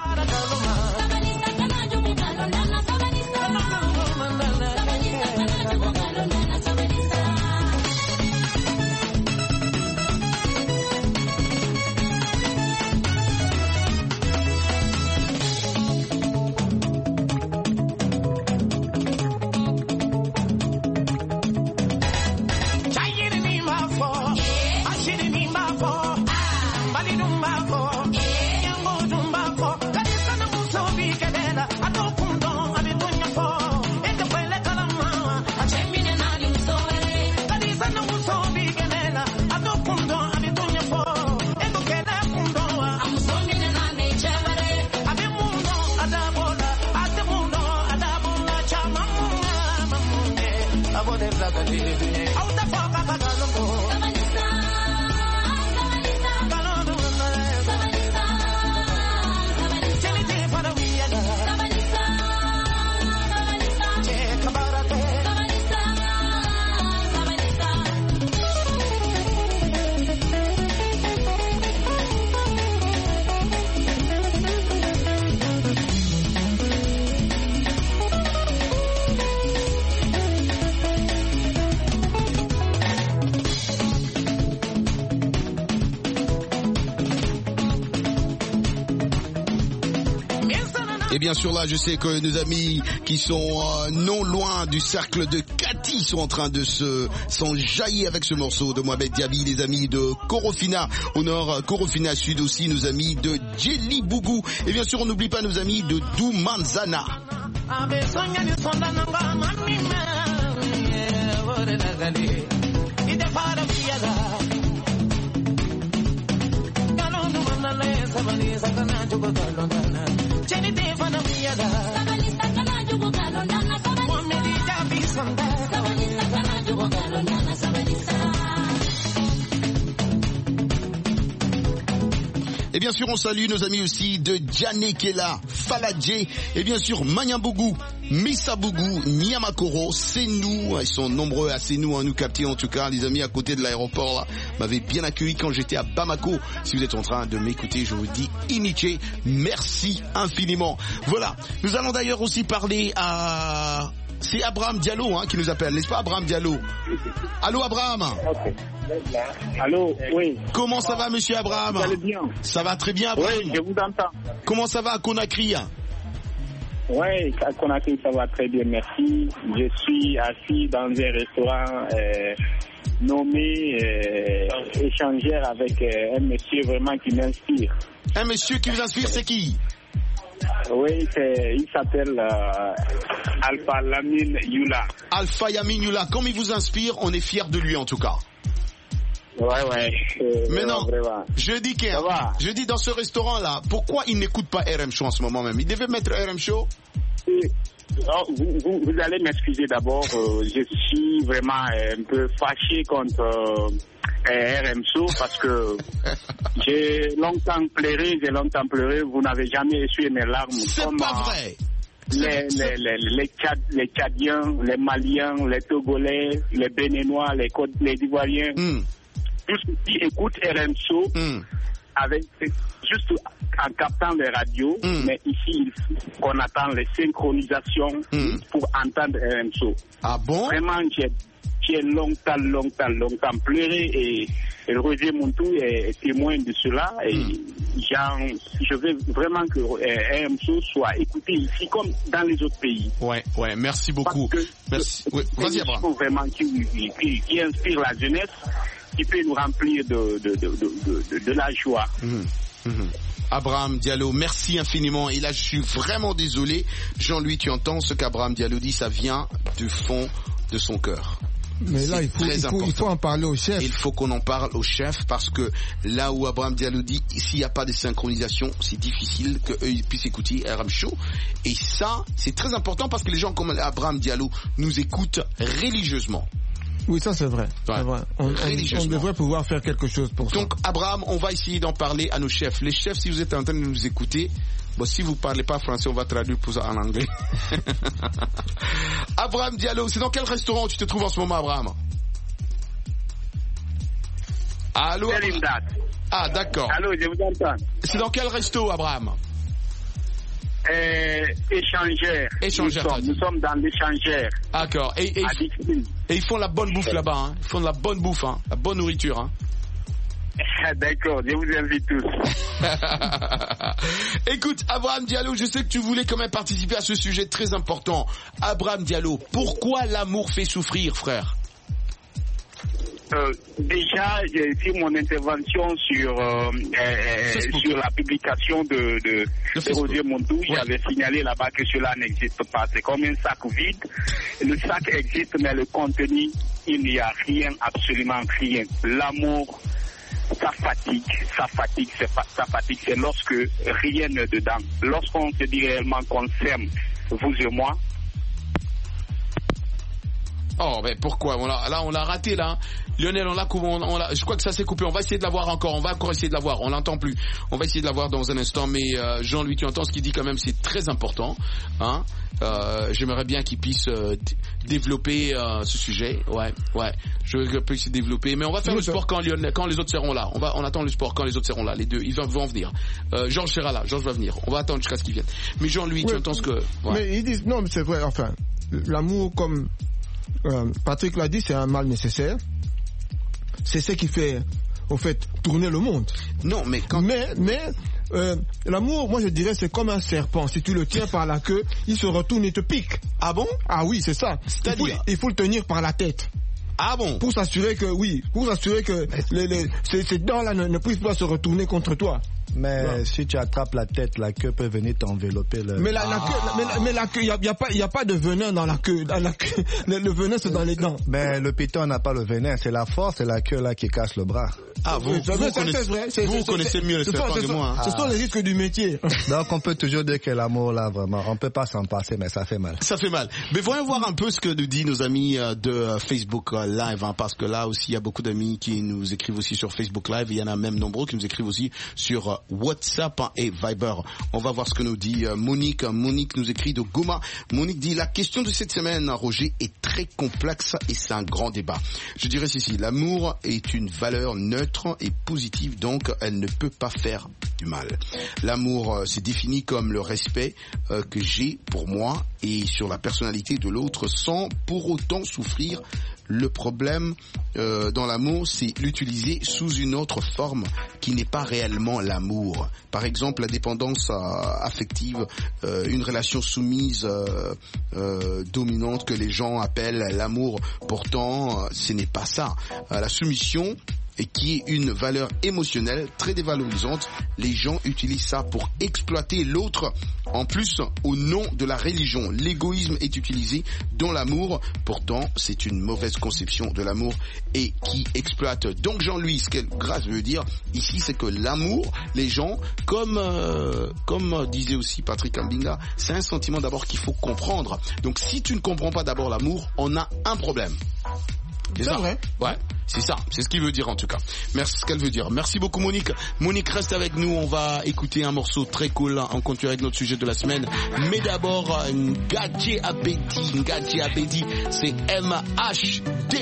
Speaker 7: Et bien sûr là, je sais que nos amis qui sont non loin du cercle de Cathy sont en train de s'enjailler avec ce morceau de Mohamed Diaby, les amis de Korofina au nord, Korofina sud aussi, nos amis de Djeli Bougou. Et bien sûr, on n'oublie pas nos amis de Doumanzana. Et bien sûr, on salue nos amis aussi de Djanekela, Faladje, et bien sûr Manyambougou, Missabougou, Niamakoro, Senou. Ils sont nombreux à Senou à nous capter, en tout cas. Les amis à côté de l'aéroport là m'avaient bien accueilli quand j'étais à Bamako. Si vous êtes en train de m'écouter, je vous dis Iniché, merci infiniment. Voilà, nous allons d'ailleurs aussi parler à... C'est Abraham Diallo qui nous appelle, n'est-ce pas Abraham Diallo? Allô Abraham?
Speaker 17: Okay. Allô, oui.
Speaker 7: Comment ça va monsieur Abraham?
Speaker 17: Vous allez bien?
Speaker 7: Ça va très bien Abraham.
Speaker 17: Oui, je vous entends.
Speaker 7: Comment ça va à Conakry?
Speaker 17: Oui, à Conakry ça va très bien, merci. Je suis assis dans un restaurant nommé échangère avec un monsieur vraiment qui m'inspire.
Speaker 7: Un monsieur qui vous inspire, c'est qui?
Speaker 17: Oui, il s'appelle Alpha Lamine Youla.
Speaker 7: Alpha Lamine Youla, comme il vous inspire, on est fiers de lui en tout cas.
Speaker 17: Ouais.
Speaker 7: Mais non,
Speaker 17: vraiment.
Speaker 7: je dis dans ce restaurant-là, pourquoi il n'écoute pas RM Show en ce moment même? Il devait mettre RM Show.
Speaker 17: Vous allez m'excuser d'abord, je suis vraiment un peu fâché contre RM Show parce que j'ai longtemps pleuré, vous n'avez jamais essuyé mes larmes.
Speaker 7: C'est comme, pas vrai.
Speaker 17: Les Tchadiens, les Maliens, les Togolais, les Béninois, les Ivoiriens, tous ceux qui écoutent RM Show avec juste en captant les radios, mais ici, il faut qu'on attend les synchronisations pour entendre RMSO.
Speaker 7: Ah bon?
Speaker 17: Vraiment, j'ai longtemps pleuré et Roger Montou est témoin de cela. Et je veux vraiment que RMSO soit écouté ici comme dans les autres pays.
Speaker 7: Ouais, merci beaucoup. Merci. Ouais, vas-y, Abraham.
Speaker 17: Il faut vraiment qui inspire la jeunesse, qui peut nous remplir de la joie.
Speaker 7: Abraham Diallo, merci infiniment. Et là, je suis vraiment désolé. Jean-Louis, tu entends ce qu'Abraham Diallo dit, ça vient du fond de son cœur.
Speaker 8: Mais là, il faut en parler au chef.
Speaker 7: Il faut qu'on en parle au chef parce que là où Abraham Diallo dit, s'il n'y a pas de synchronisation, c'est difficile qu'eux puissent écouter RM Show. Et ça, c'est très important parce que les gens comme Abraham Diallo nous écoutent religieusement.
Speaker 8: Oui, ça c'est vrai.
Speaker 7: Ouais.
Speaker 8: C'est vrai. On devrait pouvoir faire quelque chose pour ça.
Speaker 7: Donc, Abraham, on va essayer d'en parler à nos chefs. Les chefs, si vous êtes en train de nous écouter, bon, si vous parlez pas français, on va traduire pour ça en anglais. Abraham Diallo, c'est dans quel restaurant tu te trouves en ce moment, Abraham? Allô? Ah, d'accord.
Speaker 17: Allô, je vous entends.
Speaker 7: C'est dans quel resto, Abraham?
Speaker 17: Échangeur. Nous sommes dans l'échangeur.
Speaker 7: D'accord. Et ils font la bonne bouffe là-bas, hein. Ils font de la bonne bouffe, hein. La bonne nourriture, hein.
Speaker 17: D'accord, je vous invite tous.
Speaker 7: Écoute, Abraham Diallo, je sais que tu voulais quand même participer à ce sujet très important. Abraham Diallo, pourquoi l'amour fait souffrir, frère?
Speaker 17: Déjà, j'ai fait mon intervention sur la publication de Roger Montou. J'avais signalé là-bas que cela n'existe pas. C'est comme un sac vide. Le sac existe, mais le contenu, il n'y a rien, absolument rien. L'amour, ça fatigue, c'est lorsque rien n'est dedans. Lorsqu'on se dit réellement qu'on s'aime, vous et moi.
Speaker 7: Oh, mais pourquoi? On l'a raté, là. Lionel, je crois que ça s'est coupé. On va essayer de la voir encore. On va encore essayer de la voir. On l'entend plus. On va essayer de la voir dans un instant. Mais, Jean-Louis, tu entends ce qu'il dit quand même, c'est très important, hein. J'aimerais bien qu'il puisse développer ce sujet. Ouais. Je veux qu'il puisse développer. Mais on va faire le sport quand les autres seront là. On attend le sport quand les autres seront là. Les deux, ils vont venir. Georges sera là. Georges va venir. On va attendre jusqu'à ce qu'ils viennent. Mais Jean-Louis, tu entends ce que... Ouais.
Speaker 8: Mais ils disent, non, mais c'est vrai, enfin, l'amour, comme Patrick l'a dit, c'est un mal nécessaire. C'est ce qui fait, au fait, tourner le monde.
Speaker 7: Non, mais
Speaker 8: l'amour, moi je dirais, c'est comme un serpent. Si tu le tiens par la queue, il se retourne et te pique.
Speaker 7: Ah bon?
Speaker 8: Ah oui, c'est ça.
Speaker 7: C'est-à-dire?
Speaker 8: Il faut le tenir par la tête.
Speaker 7: Ah bon?
Speaker 8: Pour s'assurer que ces dents-là ne puissent pas se retourner contre toi.
Speaker 9: Mais si tu attrapes la tête, la queue peut venir t'envelopper.
Speaker 8: Mais la queue, il y a pas de venin dans la queue. Le venin, c'est dans les dents.
Speaker 9: Mais le python n'a pas le venin, c'est la force, c'est la queue là qui casse le bras.
Speaker 7: Ah, vous connaissez mieux le serpent que moi.
Speaker 8: Ce sont les risques du métier.
Speaker 9: Donc on peut toujours dire que l'amour là, vraiment, on peut pas s'en passer, mais ça fait mal.
Speaker 7: Ça fait mal. Mais voyons voir un peu ce que nous disent nos amis de Facebook Live, hein, parce que là aussi il y a beaucoup d'amis qui nous écrivent aussi sur Facebook Live. Il y en a même nombreux qui nous écrivent aussi sur WhatsApp et Viber. On va voir ce que nous dit Monique. Monique nous écrit de Goma. Monique dit: la question de cette semaine, Roger, est très complexe et c'est un grand débat. Je dirais ceci: l'amour est une valeur neutre et positive, donc elle ne peut pas faire du mal. L'amour, c'est défini comme le respect que j'ai pour moi et sur la personnalité de l'autre sans pour autant souffrir. Le problème dans l'amour, c'est l'utiliser sous une autre forme qui n'est pas réellement l'amour. Par exemple, la dépendance affective, une relation soumise, dominante que les gens appellent l'amour. Pourtant, ce n'est pas ça. La soumission, et qui est une valeur émotionnelle très dévalorisante. Les gens utilisent ça pour exploiter l'autre, en plus au nom de la religion. L'égoïsme est utilisé dans l'amour, pourtant c'est une mauvaise conception de l'amour et qui exploite. Donc Jean-Louis, ce que grâce veut dire ici, c'est que l'amour, les gens, comme disait aussi Patrick Ambinga, c'est un sentiment d'abord qu'il faut comprendre. Donc si tu ne comprends pas d'abord l'amour, on a un problème.
Speaker 8: C'est vrai.
Speaker 7: Ouais, c'est ça. C'est ce qu'il veut dire en tout cas. Merci, ce qu'elle veut dire. Merci beaucoup Monique. Monique, reste avec nous. On va écouter un morceau très cool. On continue avec notre sujet de la semaine. Mais d'abord, Ngadji Abedi. Ngadji Abedi, c'est MHD.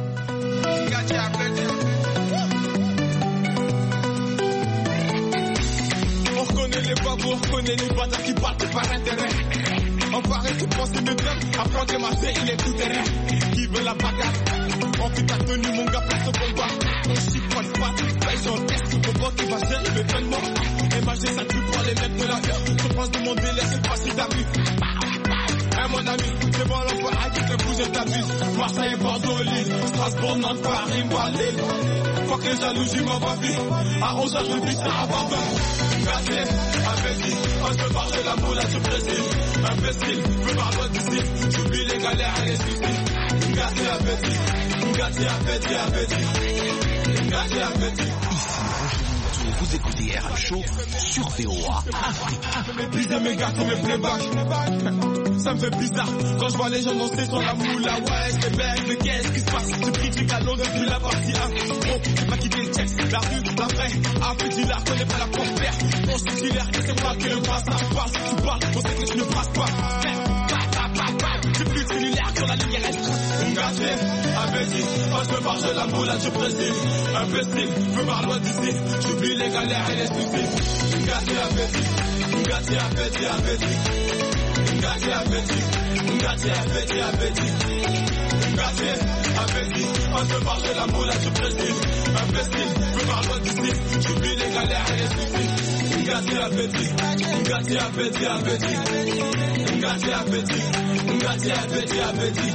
Speaker 7: Ngadji Abedi. On reconnaît.
Speaker 6: connais les babos, connais les bâtards qui partent par intérêt. On paraît que penser mes thèmes, affronter ma C, il est tout terrain. Qui veut la bagarre? On fait ta tenue, mon gars, pour ce combat. On chipote pas, paye son test, ce robot qui va gérer l'événement. MHG, ça tue pour les mecs de la gueule. Je pense de mon délai, c'est facile d'avis. Hey mon ami, c'est bon l'enfant à qui fait bouger ta bise. Marseille, Bordeaux, Lille, Strasbourg, Nantes, Paris, Lille. Fuck les jalousies, ma vie. À 11h, je vis ça à Barbin. Gâté, imbécile, quand je parle de la moula du Brésil. Imbécile, veux voir loin d'ici. J'oublie les galères et les soucis. Gâté, appétit. Gâté, appétit, appétit. Gâté, appétit.
Speaker 7: Vous écoutez RM Show sur VOA Afrique.
Speaker 6: Biser mes gars comme mes playbacks. Ça me fait bizarre quand je vois les gens danser sur la moula. Ouais, c'est bête, mais qu'est-ce qui se passe? Je critique à l'eau depuis la partie 1. Bon, j'ai pas quitté le texte, la rue, la vraie. Appétit là, connais pas la prospère. Ton titulaire, et c'est moi qui le passe. Tu parles, on sait que tu ne passes pas. C'est plus cellulaire que la ligne reste. Gâté, appétit, quand je marche de la moula du Brésil. Imbécile, veux voir loin d'ici. J'oublie les galères et les soucis. Gâté, appétit, gâté, appétit, appétit. Gâté, appétit, gâté, appétit, appétit. Gâté, appétit, quand je marche de la moula du Brésil. Imbécile, veux voir loin d'ici. J'oublie les galères et les soucis. Gâté, appétit, gâté, appétit, appétit. Gâté, appétit, gâté, appétit, appétit.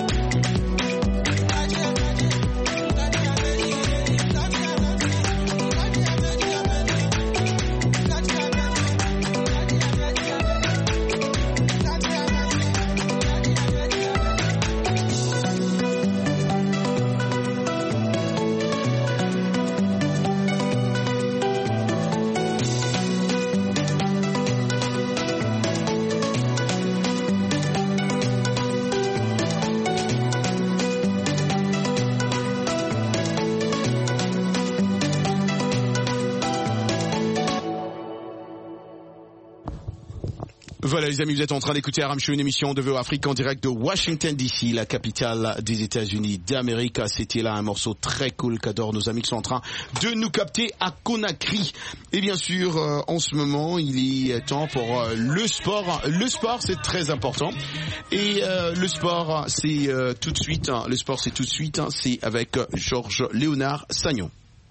Speaker 7: Voilà les amis, vous êtes en train d'écouter RM Show, une émission de VOA Afrique en direct de Washington DC, la capitale des États-Unis d'Amérique. C'était là un morceau très cool qu'adorent nos amis qui sont en train de nous capter à Conakry. Et bien sûr, en ce moment, il est temps pour le sport. Le sport, c'est très important. Et le sport, c'est tout de suite. Le sport, c'est tout de suite. C'est avec Georges Léonard Sagnon.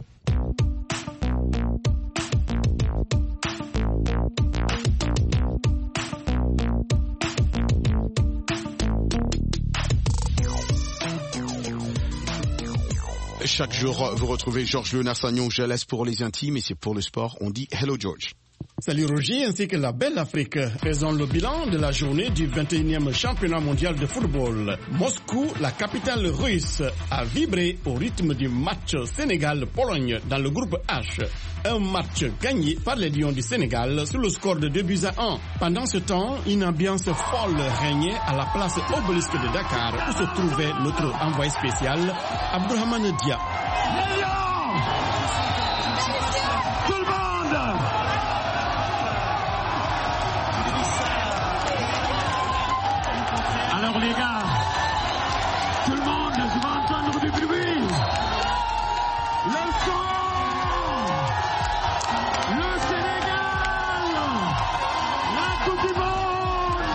Speaker 7: Chaque jour, vous retrouvez Georges Léonard Sagnon. Je laisse pour les intimes et c'est pour le sport. On dit hello George.
Speaker 18: Salut Roger ainsi que la belle Afrique. Faisons le bilan de la journée du 21e championnat mondial de football. Moscou, la capitale russe, a vibré au rythme du match Sénégal-Pologne dans le groupe H. Un match gagné par les Lions du Sénégal sur le score de 2-1. Pendant ce temps, une ambiance folle régnait à la place Obélisque de Dakar où se trouvait notre envoyé spécial Abdourahmane Dia.
Speaker 19: Alors les gars, tout le monde, je vais entendre du bruit. Le son, le Sénégal, la Coupe du Monde.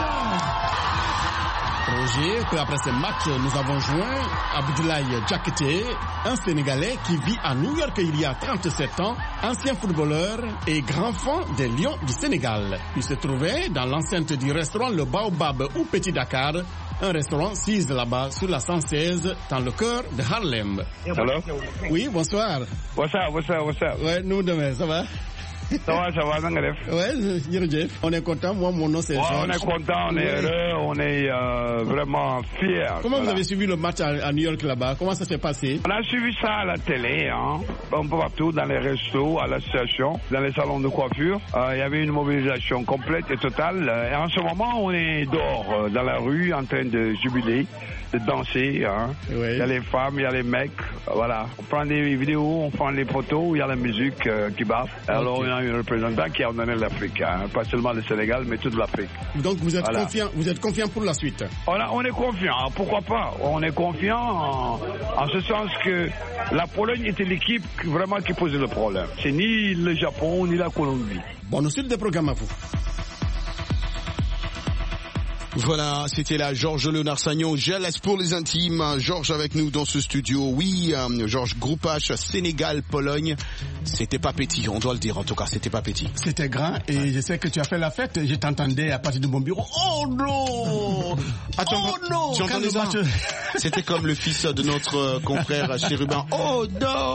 Speaker 18: Roger, peu après ce match, nous avons joint Abdoulaye Diakité, un Sénégalais qui vit à New York il y a 37 ans, ancien footballeur et grand fan des Lions du Sénégal. Il se trouvait dans l'enceinte du restaurant Le Baobab ou Petit Dakar, un restaurant sise là-bas sur la 116 dans le cœur de Harlem.
Speaker 20: Hello?
Speaker 18: Oui, bonsoir.
Speaker 20: What's up?
Speaker 18: Ouais, nous demain, ça va?
Speaker 20: Ça va, Nangalef.
Speaker 18: Ouais, jërëjëf. On est content, moi mon nom c'est Georges.
Speaker 20: On est content, on est heureux, on est vraiment fiers.
Speaker 18: Comment vous avez suivi le match à New York là-bas? Comment ça s'est passé?
Speaker 20: On a suivi ça à la télé, un peu partout, dans les restos, à l'association, dans les salons de coiffure. Il y avait une mobilisation complète et totale. Et en ce moment, on est dehors, dans la rue, en train de jubiler. de danser. Hein. Il y a les femmes, il y a les mecs. Voilà. On prend des vidéos, on prend les photos, il y a la musique qui bat. Alors on a un représentant qui a amené l'Afrique, hein. Pas seulement le Sénégal, mais toute l'Afrique.
Speaker 18: Donc vous êtes confiant pour la suite?
Speaker 20: On est confiant, pourquoi pas? On est confiant en ce sens que la Pologne était l'équipe vraiment qui posait le problème. C'est ni le Japon, ni la Colombie.
Speaker 18: Bonne suite des programmes à vous.
Speaker 7: Voilà, c'était là Georges Léonard Sagnon. Je laisse pour les intimes. Georges avec nous dans ce studio. Oui, Georges, groupe H, Sénégal, Pologne. C'était pas petit, on doit le dire en tout cas, c'était pas petit.
Speaker 18: C'était grand et je sais que tu as fait la fête. Je t'entendais à partir de mon bureau. Oh non!
Speaker 7: Attends,
Speaker 18: oh non!
Speaker 7: Tu entendais ça? C'était comme le fils de notre confrère Chérubin. Oh non!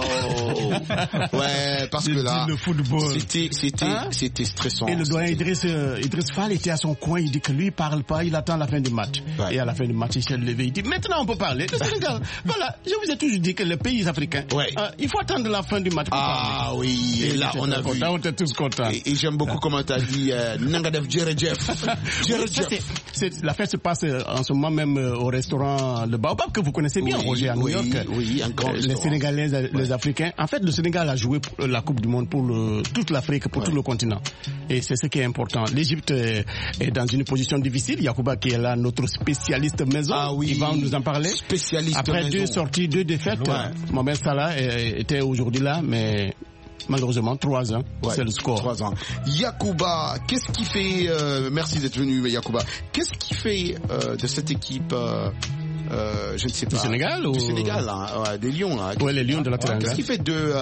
Speaker 7: Ouais, parce que là,
Speaker 18: le football.
Speaker 7: C'était stressant.
Speaker 18: Et le doyen Idriss Fall était à son coin. Il dit que lui, il parle pas. Il attend la fin du match. Ouais. Et à la fin du match, il s'est levé. Il dit, maintenant on peut parler. Le Sénégal, voilà, je vous ai toujours dit que les pays africains, il faut attendre la fin du match pour parler.
Speaker 7: Oui, et là on a vu.
Speaker 18: On était tous contents.
Speaker 7: Et j'aime beaucoup comment tu as dit Nangadev Djeredjef.
Speaker 18: La fête se passe en ce moment même au restaurant Le Baobab, que vous connaissez bien, Roger, à New York.
Speaker 7: Oui, un grand
Speaker 18: les Sénégalais, les Africains. En fait, le Sénégal a joué la Coupe du Monde pour toute l'Afrique, pour tout le continent. Et c'est ce qui est important. L'Égypte est dans une position difficile. Yacouba qui est là, notre spécialiste maison, il va nous en parler.
Speaker 7: Spécialiste
Speaker 18: après
Speaker 7: maison.
Speaker 18: 2 sorties, 2 défaites, Mohamed Salah était aujourd'hui là, mais malheureusement 3 ans, c'est le score.
Speaker 7: 3 ans. Yacouba, qu'est-ce qui fait, merci d'être venu Yacouba, qu'est-ce qui fait de cette équipe je ne sais pas.
Speaker 18: Du Sénégal
Speaker 7: Du Sénégal, là, des Lions. Là.
Speaker 18: Ouais, les Lions de la Teranga.
Speaker 7: Qu'est-ce qui fait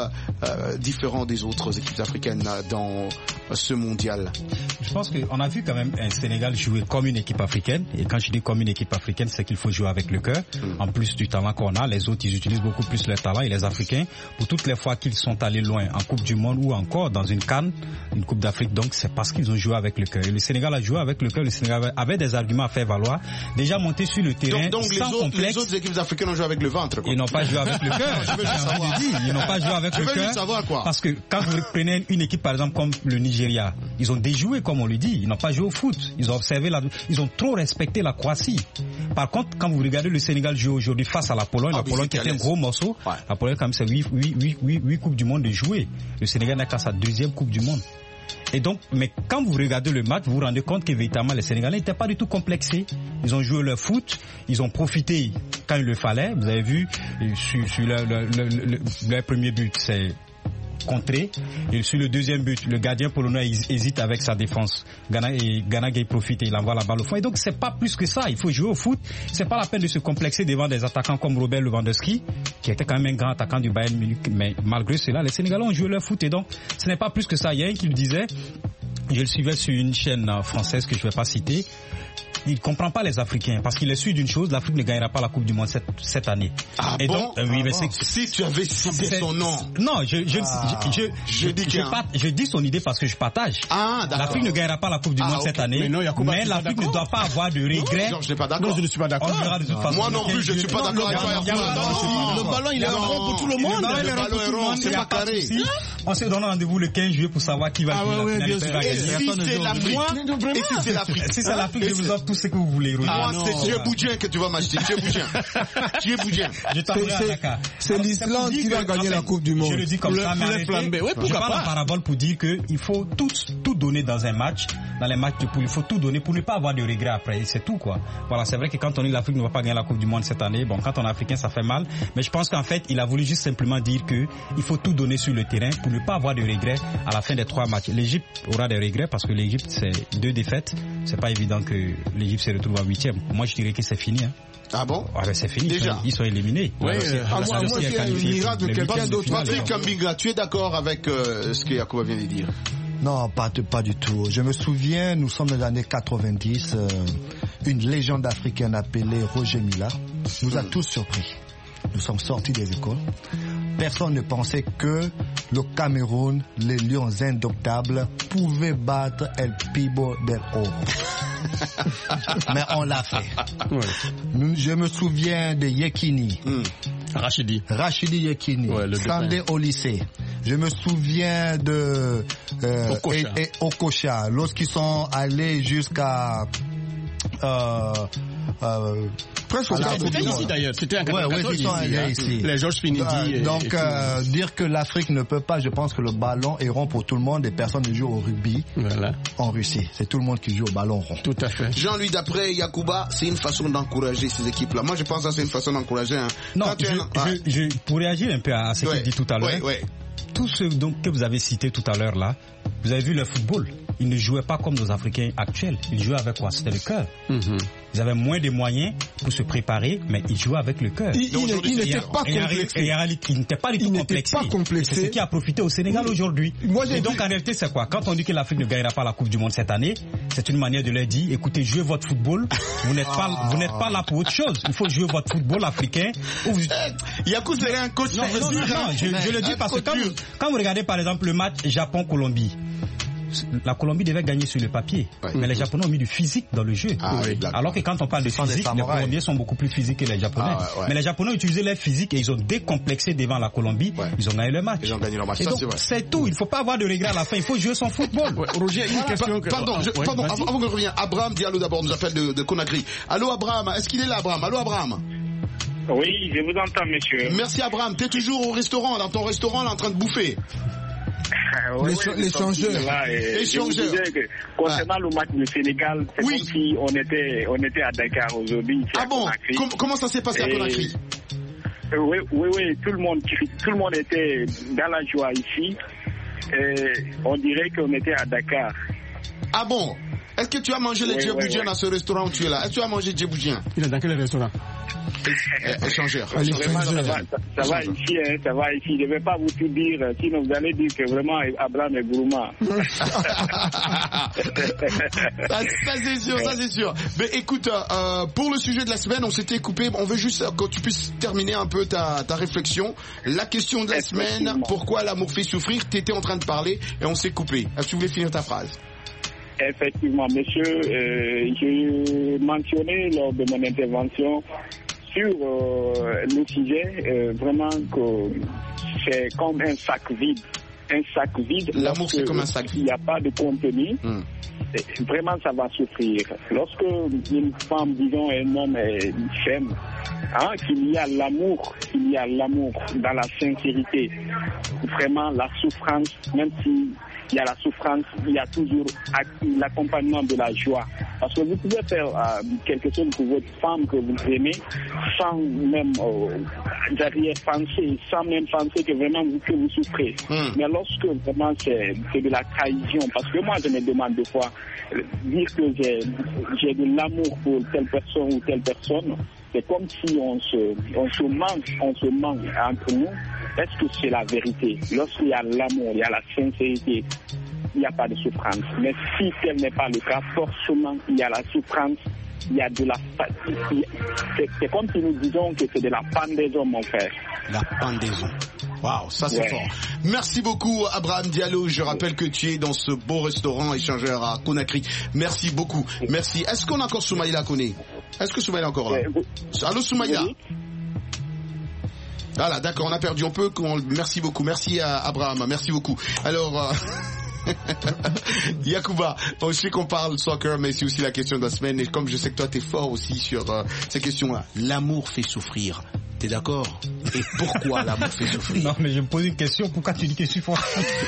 Speaker 7: différent des autres équipes africaines dans ce mondial?
Speaker 21: Je pense qu'on a vu quand même un Sénégal jouer comme une équipe africaine. Et quand je dis comme une équipe africaine, c'est qu'il faut jouer avec le cœur. En plus du talent qu'on a, les autres, ils utilisent beaucoup plus leur talent. Et les Africains, pour toutes les fois qu'ils sont allés loin en Coupe du Monde ou encore dans une CAN, une Coupe d'Afrique, donc c'est parce qu'ils ont joué avec le cœur. Et le Sénégal a joué avec le cœur. Le Sénégal avait des arguments à faire valoir. Déjà monté sur le terrain.
Speaker 7: Donc les autres équipes africaines ont joué avec le ventre, quoi.
Speaker 21: Ils n'ont pas joué avec le cœur. Ils n'ont pas joué avec le cœur. Parce que quand vous prenez une équipe, par exemple, comme le Nigeria, ils ont déjoué, comme on le dit. Ils n'ont pas joué au foot. Ils ont observé ils ont trop respecté la Croatie. Par contre, quand vous regardez le Sénégal jouer aujourd'hui face à la Pologne, la Pologne qui était un gros morceau, la Pologne, quand même, c'est 8 Coupes du Monde de jouer. Le Sénégal n'a qu'à sa 2e Coupe du Monde. Et donc, mais quand vous regardez le match, vous vous rendez compte que véritablement les Sénégalais n'étaient pas du tout complexés. Ils ont joué leur foot, ils ont profité quand il le fallait. Vous avez vu, sur leur premier but, c'est contré. Et sur le deuxième but, le gardien polonais hésite avec sa défense. Ghana Gay profite et il envoie la balle au fond. Et donc, c'est pas plus que ça. Il faut jouer au foot. C'est pas la peine de se complexer devant des attaquants comme Robert Lewandowski, qui était quand même un grand attaquant du Bayern Munich. Mais malgré cela, les Sénégalais ont joué leur foot. Et donc, ce n'est pas plus que ça. Il y a un qui le disait, je le suivais sur une chaîne française que je ne vais pas citer. Il ne comprend pas les Africains parce qu'il est sûr d'une chose, l'Afrique ne gagnera pas la Coupe du Monde cette année.
Speaker 7: Ah et bon? Donc, si tu avais cité son nom.
Speaker 21: Non, je dis son idée parce que je partage. L'Afrique ne gagnera pas la Coupe du Monde cette année, mais l'Afrique ne doit pas avoir de regrets.
Speaker 7: Non, je n'ai pas d'accord.
Speaker 18: Non, je ne suis pas d'accord.
Speaker 7: Moi non plus, je ne suis pas d'accord avec toi.
Speaker 18: Le ballon, il est rond pour tout le monde.
Speaker 7: Le ballon est rond, c'est pas carré.
Speaker 21: On se donne rendez-vous le 15 juillet pour savoir qui va
Speaker 7: gagner. Et si c'est l'Afrique,
Speaker 21: si c'est l'Afrique, je vous offre tout ce que vous voulez.
Speaker 7: Moi, c'est Djibouti que tu vas m'acheter. Djibouti.
Speaker 8: C'est l'Islande qui va gagner la Coupe du Monde.
Speaker 21: Je le dis comme ça, mais je parle en parabole pour dire qu'il faut tout donner dans un match, dans les matchs de poule. Il faut tout donner pour ne pas avoir de regrets après. C'est tout, quoi. Voilà, c'est vrai que quand on dit l'Afrique ne va pas gagner la Coupe du Monde cette année, bon, quand on est africain, ça fait mal. Mais je pense qu'en fait, il a voulu juste simplement dire qu'il faut tout donner sur le terrain pour ne pas avoir de regrets à la fin des 3 matchs. L'Égypte aura des regrets parce que l'Égypte, c'est 2 défaites. C'est pas évident que l'Égypte se retrouve à 8e. Moi, je dirais que c'est fini.
Speaker 7: Ah bon?
Speaker 21: C'est fini.
Speaker 7: Déjà.
Speaker 21: Ils sont éliminés.
Speaker 8: Oui, moi, c'est un miracle de quelqu'un d'autre.
Speaker 7: Patrick Kambinga, tu es d'accord avec ce que Yacouba vient de dire?
Speaker 9: Non, pas du tout. Je me souviens, nous sommes dans les années 90, une légende africaine appelée Roger Mila nous a tous surpris. Nous sommes sortis des écoles. Personne ne pensait que le Cameroun, les Lions indomptables, pouvaient battre El Pibo del Oro. Mais on l'a fait. Je me souviens de Yekini.
Speaker 18: Rachidi
Speaker 9: Yekini. Sandé au lycée. Je me souviens de Okocha. Lorsqu'ils sont allés jusqu'à
Speaker 8: presque au quart de
Speaker 18: C'était
Speaker 8: finale.
Speaker 18: ici d'ailleurs, c'était en 94
Speaker 9: ici.
Speaker 18: Les Georges Finidi.
Speaker 9: Donc, dire que l'Afrique ne peut pas, je pense que le ballon est rond pour tout le monde et personne ne joue au rugby en Russie. C'est tout le monde qui joue au ballon rond.
Speaker 18: Tout à fait.
Speaker 1: Jean-Louis, d'après Yacouba, c'est une façon d'encourager ces équipes-là. Moi, je pense que c'est une façon d'encourager. Hein.
Speaker 21: Non, pour réagir un peu à ce qu'il dit tout à l'heure, tout ce que vous avez cité tout à l'heure là, vous avez vu le football. Ils ne jouaient pas comme nos Africains actuels. Ils jouaient avec quoi? C'était le cœur. Ils avaient moins de moyens pour se préparer, mais ils jouaient avec le cœur.
Speaker 8: Ils n'étaient pas complexés.
Speaker 21: Ils n'étaient pas du tout complexés. C'est ce qui a profité au Sénégal aujourd'hui. Et donc en réalité, c'est quoi? Quand on dit que l'Afrique ne gagnera pas la Coupe du Monde cette année, c'est une manière de leur dire, écoutez, jouez votre football. Vous n'êtes pas là pour autre chose. Il faut jouer votre football africain.
Speaker 1: Yakou serait un coach.
Speaker 21: Non, je le dis parce que quand vous regardez par exemple le match Japon-Colombie, la Colombie devait gagner sur le papier, mais les Japonais ont mis du physique dans le jeu. Alors que quand on parle de physique, les Colombiens sont beaucoup plus physiques que les Japonais. Mais les Japonais ont utilisé leur physique et ils ont décomplexé devant la Colombie. Ils ont gagné le match. Et donc, c'est tout. Il ne faut pas avoir de regrets à la fin. Il faut jouer son football.
Speaker 1: Roger, une question. Pardon, avant que je revienne, Abraham Diallo d'abord nous appelle de Conakry. Allô Abraham, est-ce qu'il est là Abraham? Allô Abraham?
Speaker 17: Oui, je vous entends, monsieur.
Speaker 1: Merci Abraham. Tu es toujours au restaurant, dans ton restaurant, là, en train de bouffer.
Speaker 8: L'échangeur.
Speaker 17: Concernant le match du Sénégal, c'est comme si on était à Dakar aujourd'hui.
Speaker 1: Ah bon? Comment ça s'est passé à Conakry?
Speaker 17: Oui, tout le monde était dans la joie ici. On dirait qu'on était à Dakar.
Speaker 1: Ah bon? Est-ce que tu as mangé les djeboudiens dans ce restaurant où tu es là? Est-ce que tu as mangé djeboudiens?
Speaker 18: Il est dans quel restaurant?
Speaker 1: Échangeur.
Speaker 17: Ça va ici, hein, ça va ici. Je ne vais pas vous tout dire, sinon vous allez dire que vraiment Abraham est gourmand.
Speaker 1: Ça c'est sûr. Mais écoute, pour le sujet de la semaine, on s'était coupé. On veut juste que tu puisses terminer un peu ta réflexion. La question de la semaine, pourquoi l'amour fait souffrir? Tu étais en train de parler et on s'est coupé. Est-ce que tu voulais finir ta phrase?
Speaker 17: Effectivement, monsieur, j'ai mentionné lors de mon intervention sur le sujet, vraiment que c'est comme un sac vide. Un sac vide.
Speaker 1: L'amour, c'est comme un sac vide.
Speaker 17: Il n'y a pas de contenu. Vraiment, ça va souffrir. Lorsque une femme, disons, un homme s'aime, qu'il y a l'amour dans la sincérité, vraiment la souffrance, même si il y a la souffrance, il y a toujours l'accompagnement de la joie. Parce que vous pouvez faire quelque chose pour votre femme que vous aimez sans même arrière-pensée, sans même penser que vraiment que vous souffrez. Mais lorsque vraiment c'est de la trahison, parce que moi je me demande des fois, dire que j'ai de l'amour pour telle personne ou telle personne, c'est comme si on se ment entre nous. Est-ce que c'est la vérité? Lorsqu'il y a l'amour, il y a la sincérité, il n'y a pas de souffrance. Mais si tel n'est pas le cas, forcément, il y a la souffrance, il y a de la fatigue. C'est comme si nous disions que c'est de la pendaison, mon frère.
Speaker 1: La pendaison. Waouh, ça c'est fort. Merci beaucoup Abraham Diallo. Je rappelle que tu es dans ce beau restaurant échangeur à Conakry. Merci beaucoup. Merci. Est-ce qu'on a encore Soumaïla Koné? Est-ce que Soumaïla est encore là? Allô Soumaïla? Voilà, d'accord, on a perdu un peu. Merci beaucoup. Merci à Abraham. Merci beaucoup. Alors, Yacouba, je sais qu'on parle soccer, mais c'est aussi la question de la semaine. Et comme je sais que toi, t'es fort aussi sur ces questions-là. L'amour fait souffrir. T'es d'accord? Et pourquoi l'amour fait souffrir?
Speaker 21: Non, mais je me pose une question. Pourquoi tu dis que je suis fort?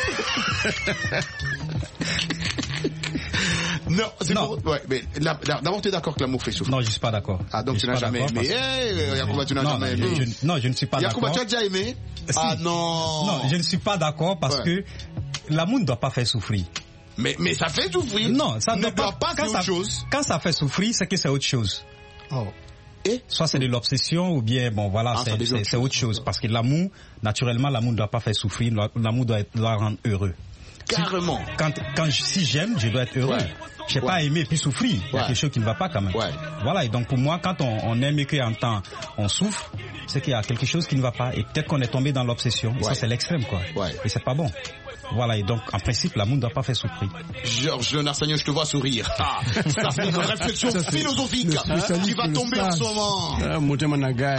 Speaker 1: Non, c'est pour... Ouais, mais d'abord, tu es d'accord que l'amour fait souffrir?
Speaker 21: Non, je ne suis pas d'accord.
Speaker 1: Ah, donc tu n'as jamais aimé. Yacouba, tu n'as jamais aimé.
Speaker 21: Non, je ne suis pas d'accord.
Speaker 1: Yacouba, tu as déjà aimé?
Speaker 21: Si.
Speaker 1: Ah non.
Speaker 21: Non, je ne suis pas d'accord parce que l'amour ne doit pas faire souffrir.
Speaker 1: Mais ça fait souffrir.
Speaker 21: Non, ça
Speaker 1: ne doit pas, c'est autre chose.
Speaker 21: Quand ça fait souffrir, c'est que c'est autre chose.
Speaker 1: Oh.
Speaker 21: Soit c'est de l'obsession ou bien bon voilà, c'est autre chose. Parce que l'amour, naturellement, l'amour ne doit pas faire souffrir. L'amour doit rendre heureux.
Speaker 1: Carrément.
Speaker 21: Si j'aime, je dois être heureux. Je n'ai pas aimé puis souffrir. Il y a quelque chose qui ne va pas quand même. Voilà, et donc pour moi, quand on aime et qu'en temps on souffre, c'est qu'il y a quelque chose qui ne va pas. Et peut-être qu'on est tombé dans l'obsession. Et ça, c'est l'extrême, quoi. Et c'est pas bon. Voilà, et donc en principe, l'amour ne doit pas faire souffrir.
Speaker 1: Georges Léonard Sagnon, je te vois sourire. Ça, c'est une réflexion philosophique qui va tomber en ce moment.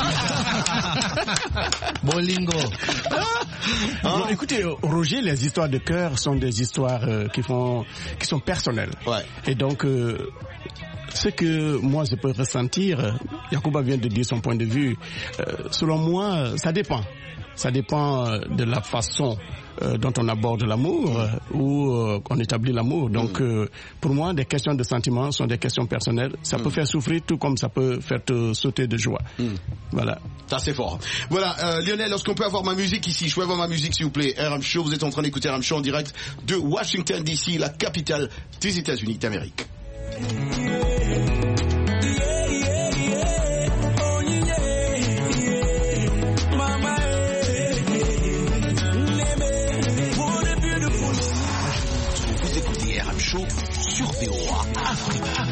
Speaker 9: Bolingo.
Speaker 18: Bon, écoutez, Roger, les histoires de cœur sont des histoires qui sont personnelles. Et donc, Ce que moi je peux ressentir, Yacouba vient de dire son point de vue, selon moi, ça dépend. Ça dépend de la façon dont on aborde l'amour ou qu'on établit l'amour. Donc, pour moi, des questions de sentiments sont des questions personnelles. Ça peut faire souffrir tout comme ça peut faire te sauter de joie. Voilà.
Speaker 1: Ça, c'est fort. Voilà, Lionel, est-ce qu'on peut avoir ma musique ici? Je peux avoir ma musique, s'il vous plaît. RM Show, vous êtes en train d'écouter RM Show en direct de Washington, D.C., la capitale des États-Unis d'Amérique.
Speaker 2: Sur VOA Africa.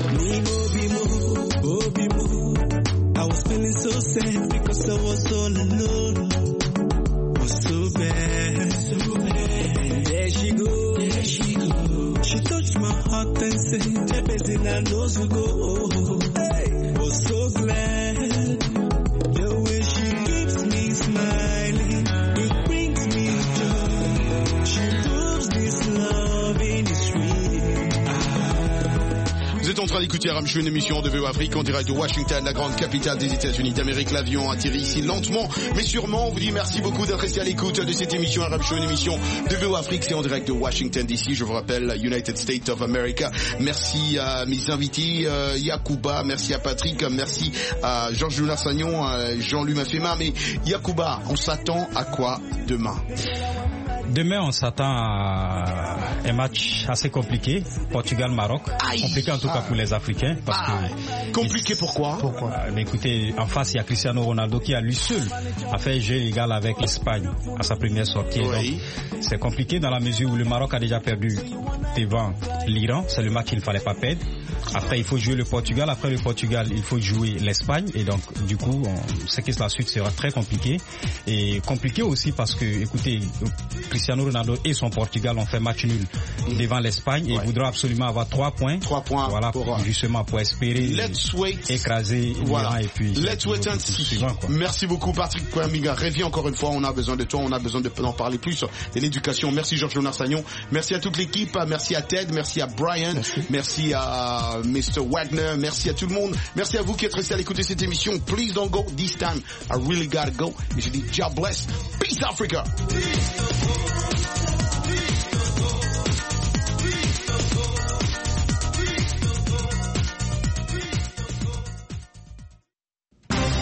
Speaker 6: I was feeling so sad because I was all alone. Was so bad. And there she goes. She touched my heart and said, Jebezina knows we go. Hey, was so glad. The way she keeps me smiling, it brings me joy. She proves this love in the street.
Speaker 1: Vous êtes en train d'écouter RM Show, une émission de VOA Afrique en direct de Washington, la grande capitale des États-Unis d'Amérique. L'avion atterrit ici lentement, mais sûrement. On vous dit merci beaucoup d'être resté à l'écoute de cette émission RM Show, une émission de VOA Afrique. C'est en direct de Washington DC. Je vous rappelle, United States of America. Merci à mes invités, Yacouba. Merci à Patrick. Merci à Georges Jonas-Sagnon, Jean-Louis Mafema. Mais Yacouba, on s'attend à quoi demain?
Speaker 21: Demain, on s'attend à un match assez compliqué, Portugal-Maroc. Compliqué en tout cas pour les Africains. Parce que
Speaker 1: compliqué pourquoi?
Speaker 21: Mais écoutez, en face, il y a Cristiano Ronaldo qui a lui seul a fait jeu égal avec l'Espagne à sa première sortie.
Speaker 1: Oui.
Speaker 21: Donc, c'est compliqué dans la mesure où le Maroc a déjà perdu devant l'Iran. C'est le match qu'il ne fallait pas perdre. Après, il faut jouer le Portugal. Après le Portugal, il faut jouer l'Espagne. Et donc, du coup, on sait que la suite sera très compliquée. Et compliqué aussi parce que, écoutez, Cristiano Ronaldo et son Portugal ont fait match nul devant l'Espagne et il voudra absolument avoir 3 points.
Speaker 1: 3 points.
Speaker 21: Voilà, justement, pour espérer écraser l'Iran et puis.
Speaker 1: Let's wait and see. Merci beaucoup, Patrick Kwamiga. Reviens encore une fois. On a besoin de toi. On a besoin d'en parler plus de l'éducation. Merci, Georges Jonas-Sagnon. Merci à toute l'équipe. Merci à Ted. Merci à Brian. Merci à Mr. Wagner. Merci à tout le monde. Merci à vous qui êtes restés à l'écouter cette émission. Please don't go. This time, I really gotta go. Et je dis, God bless. Peace, Africa. Peace.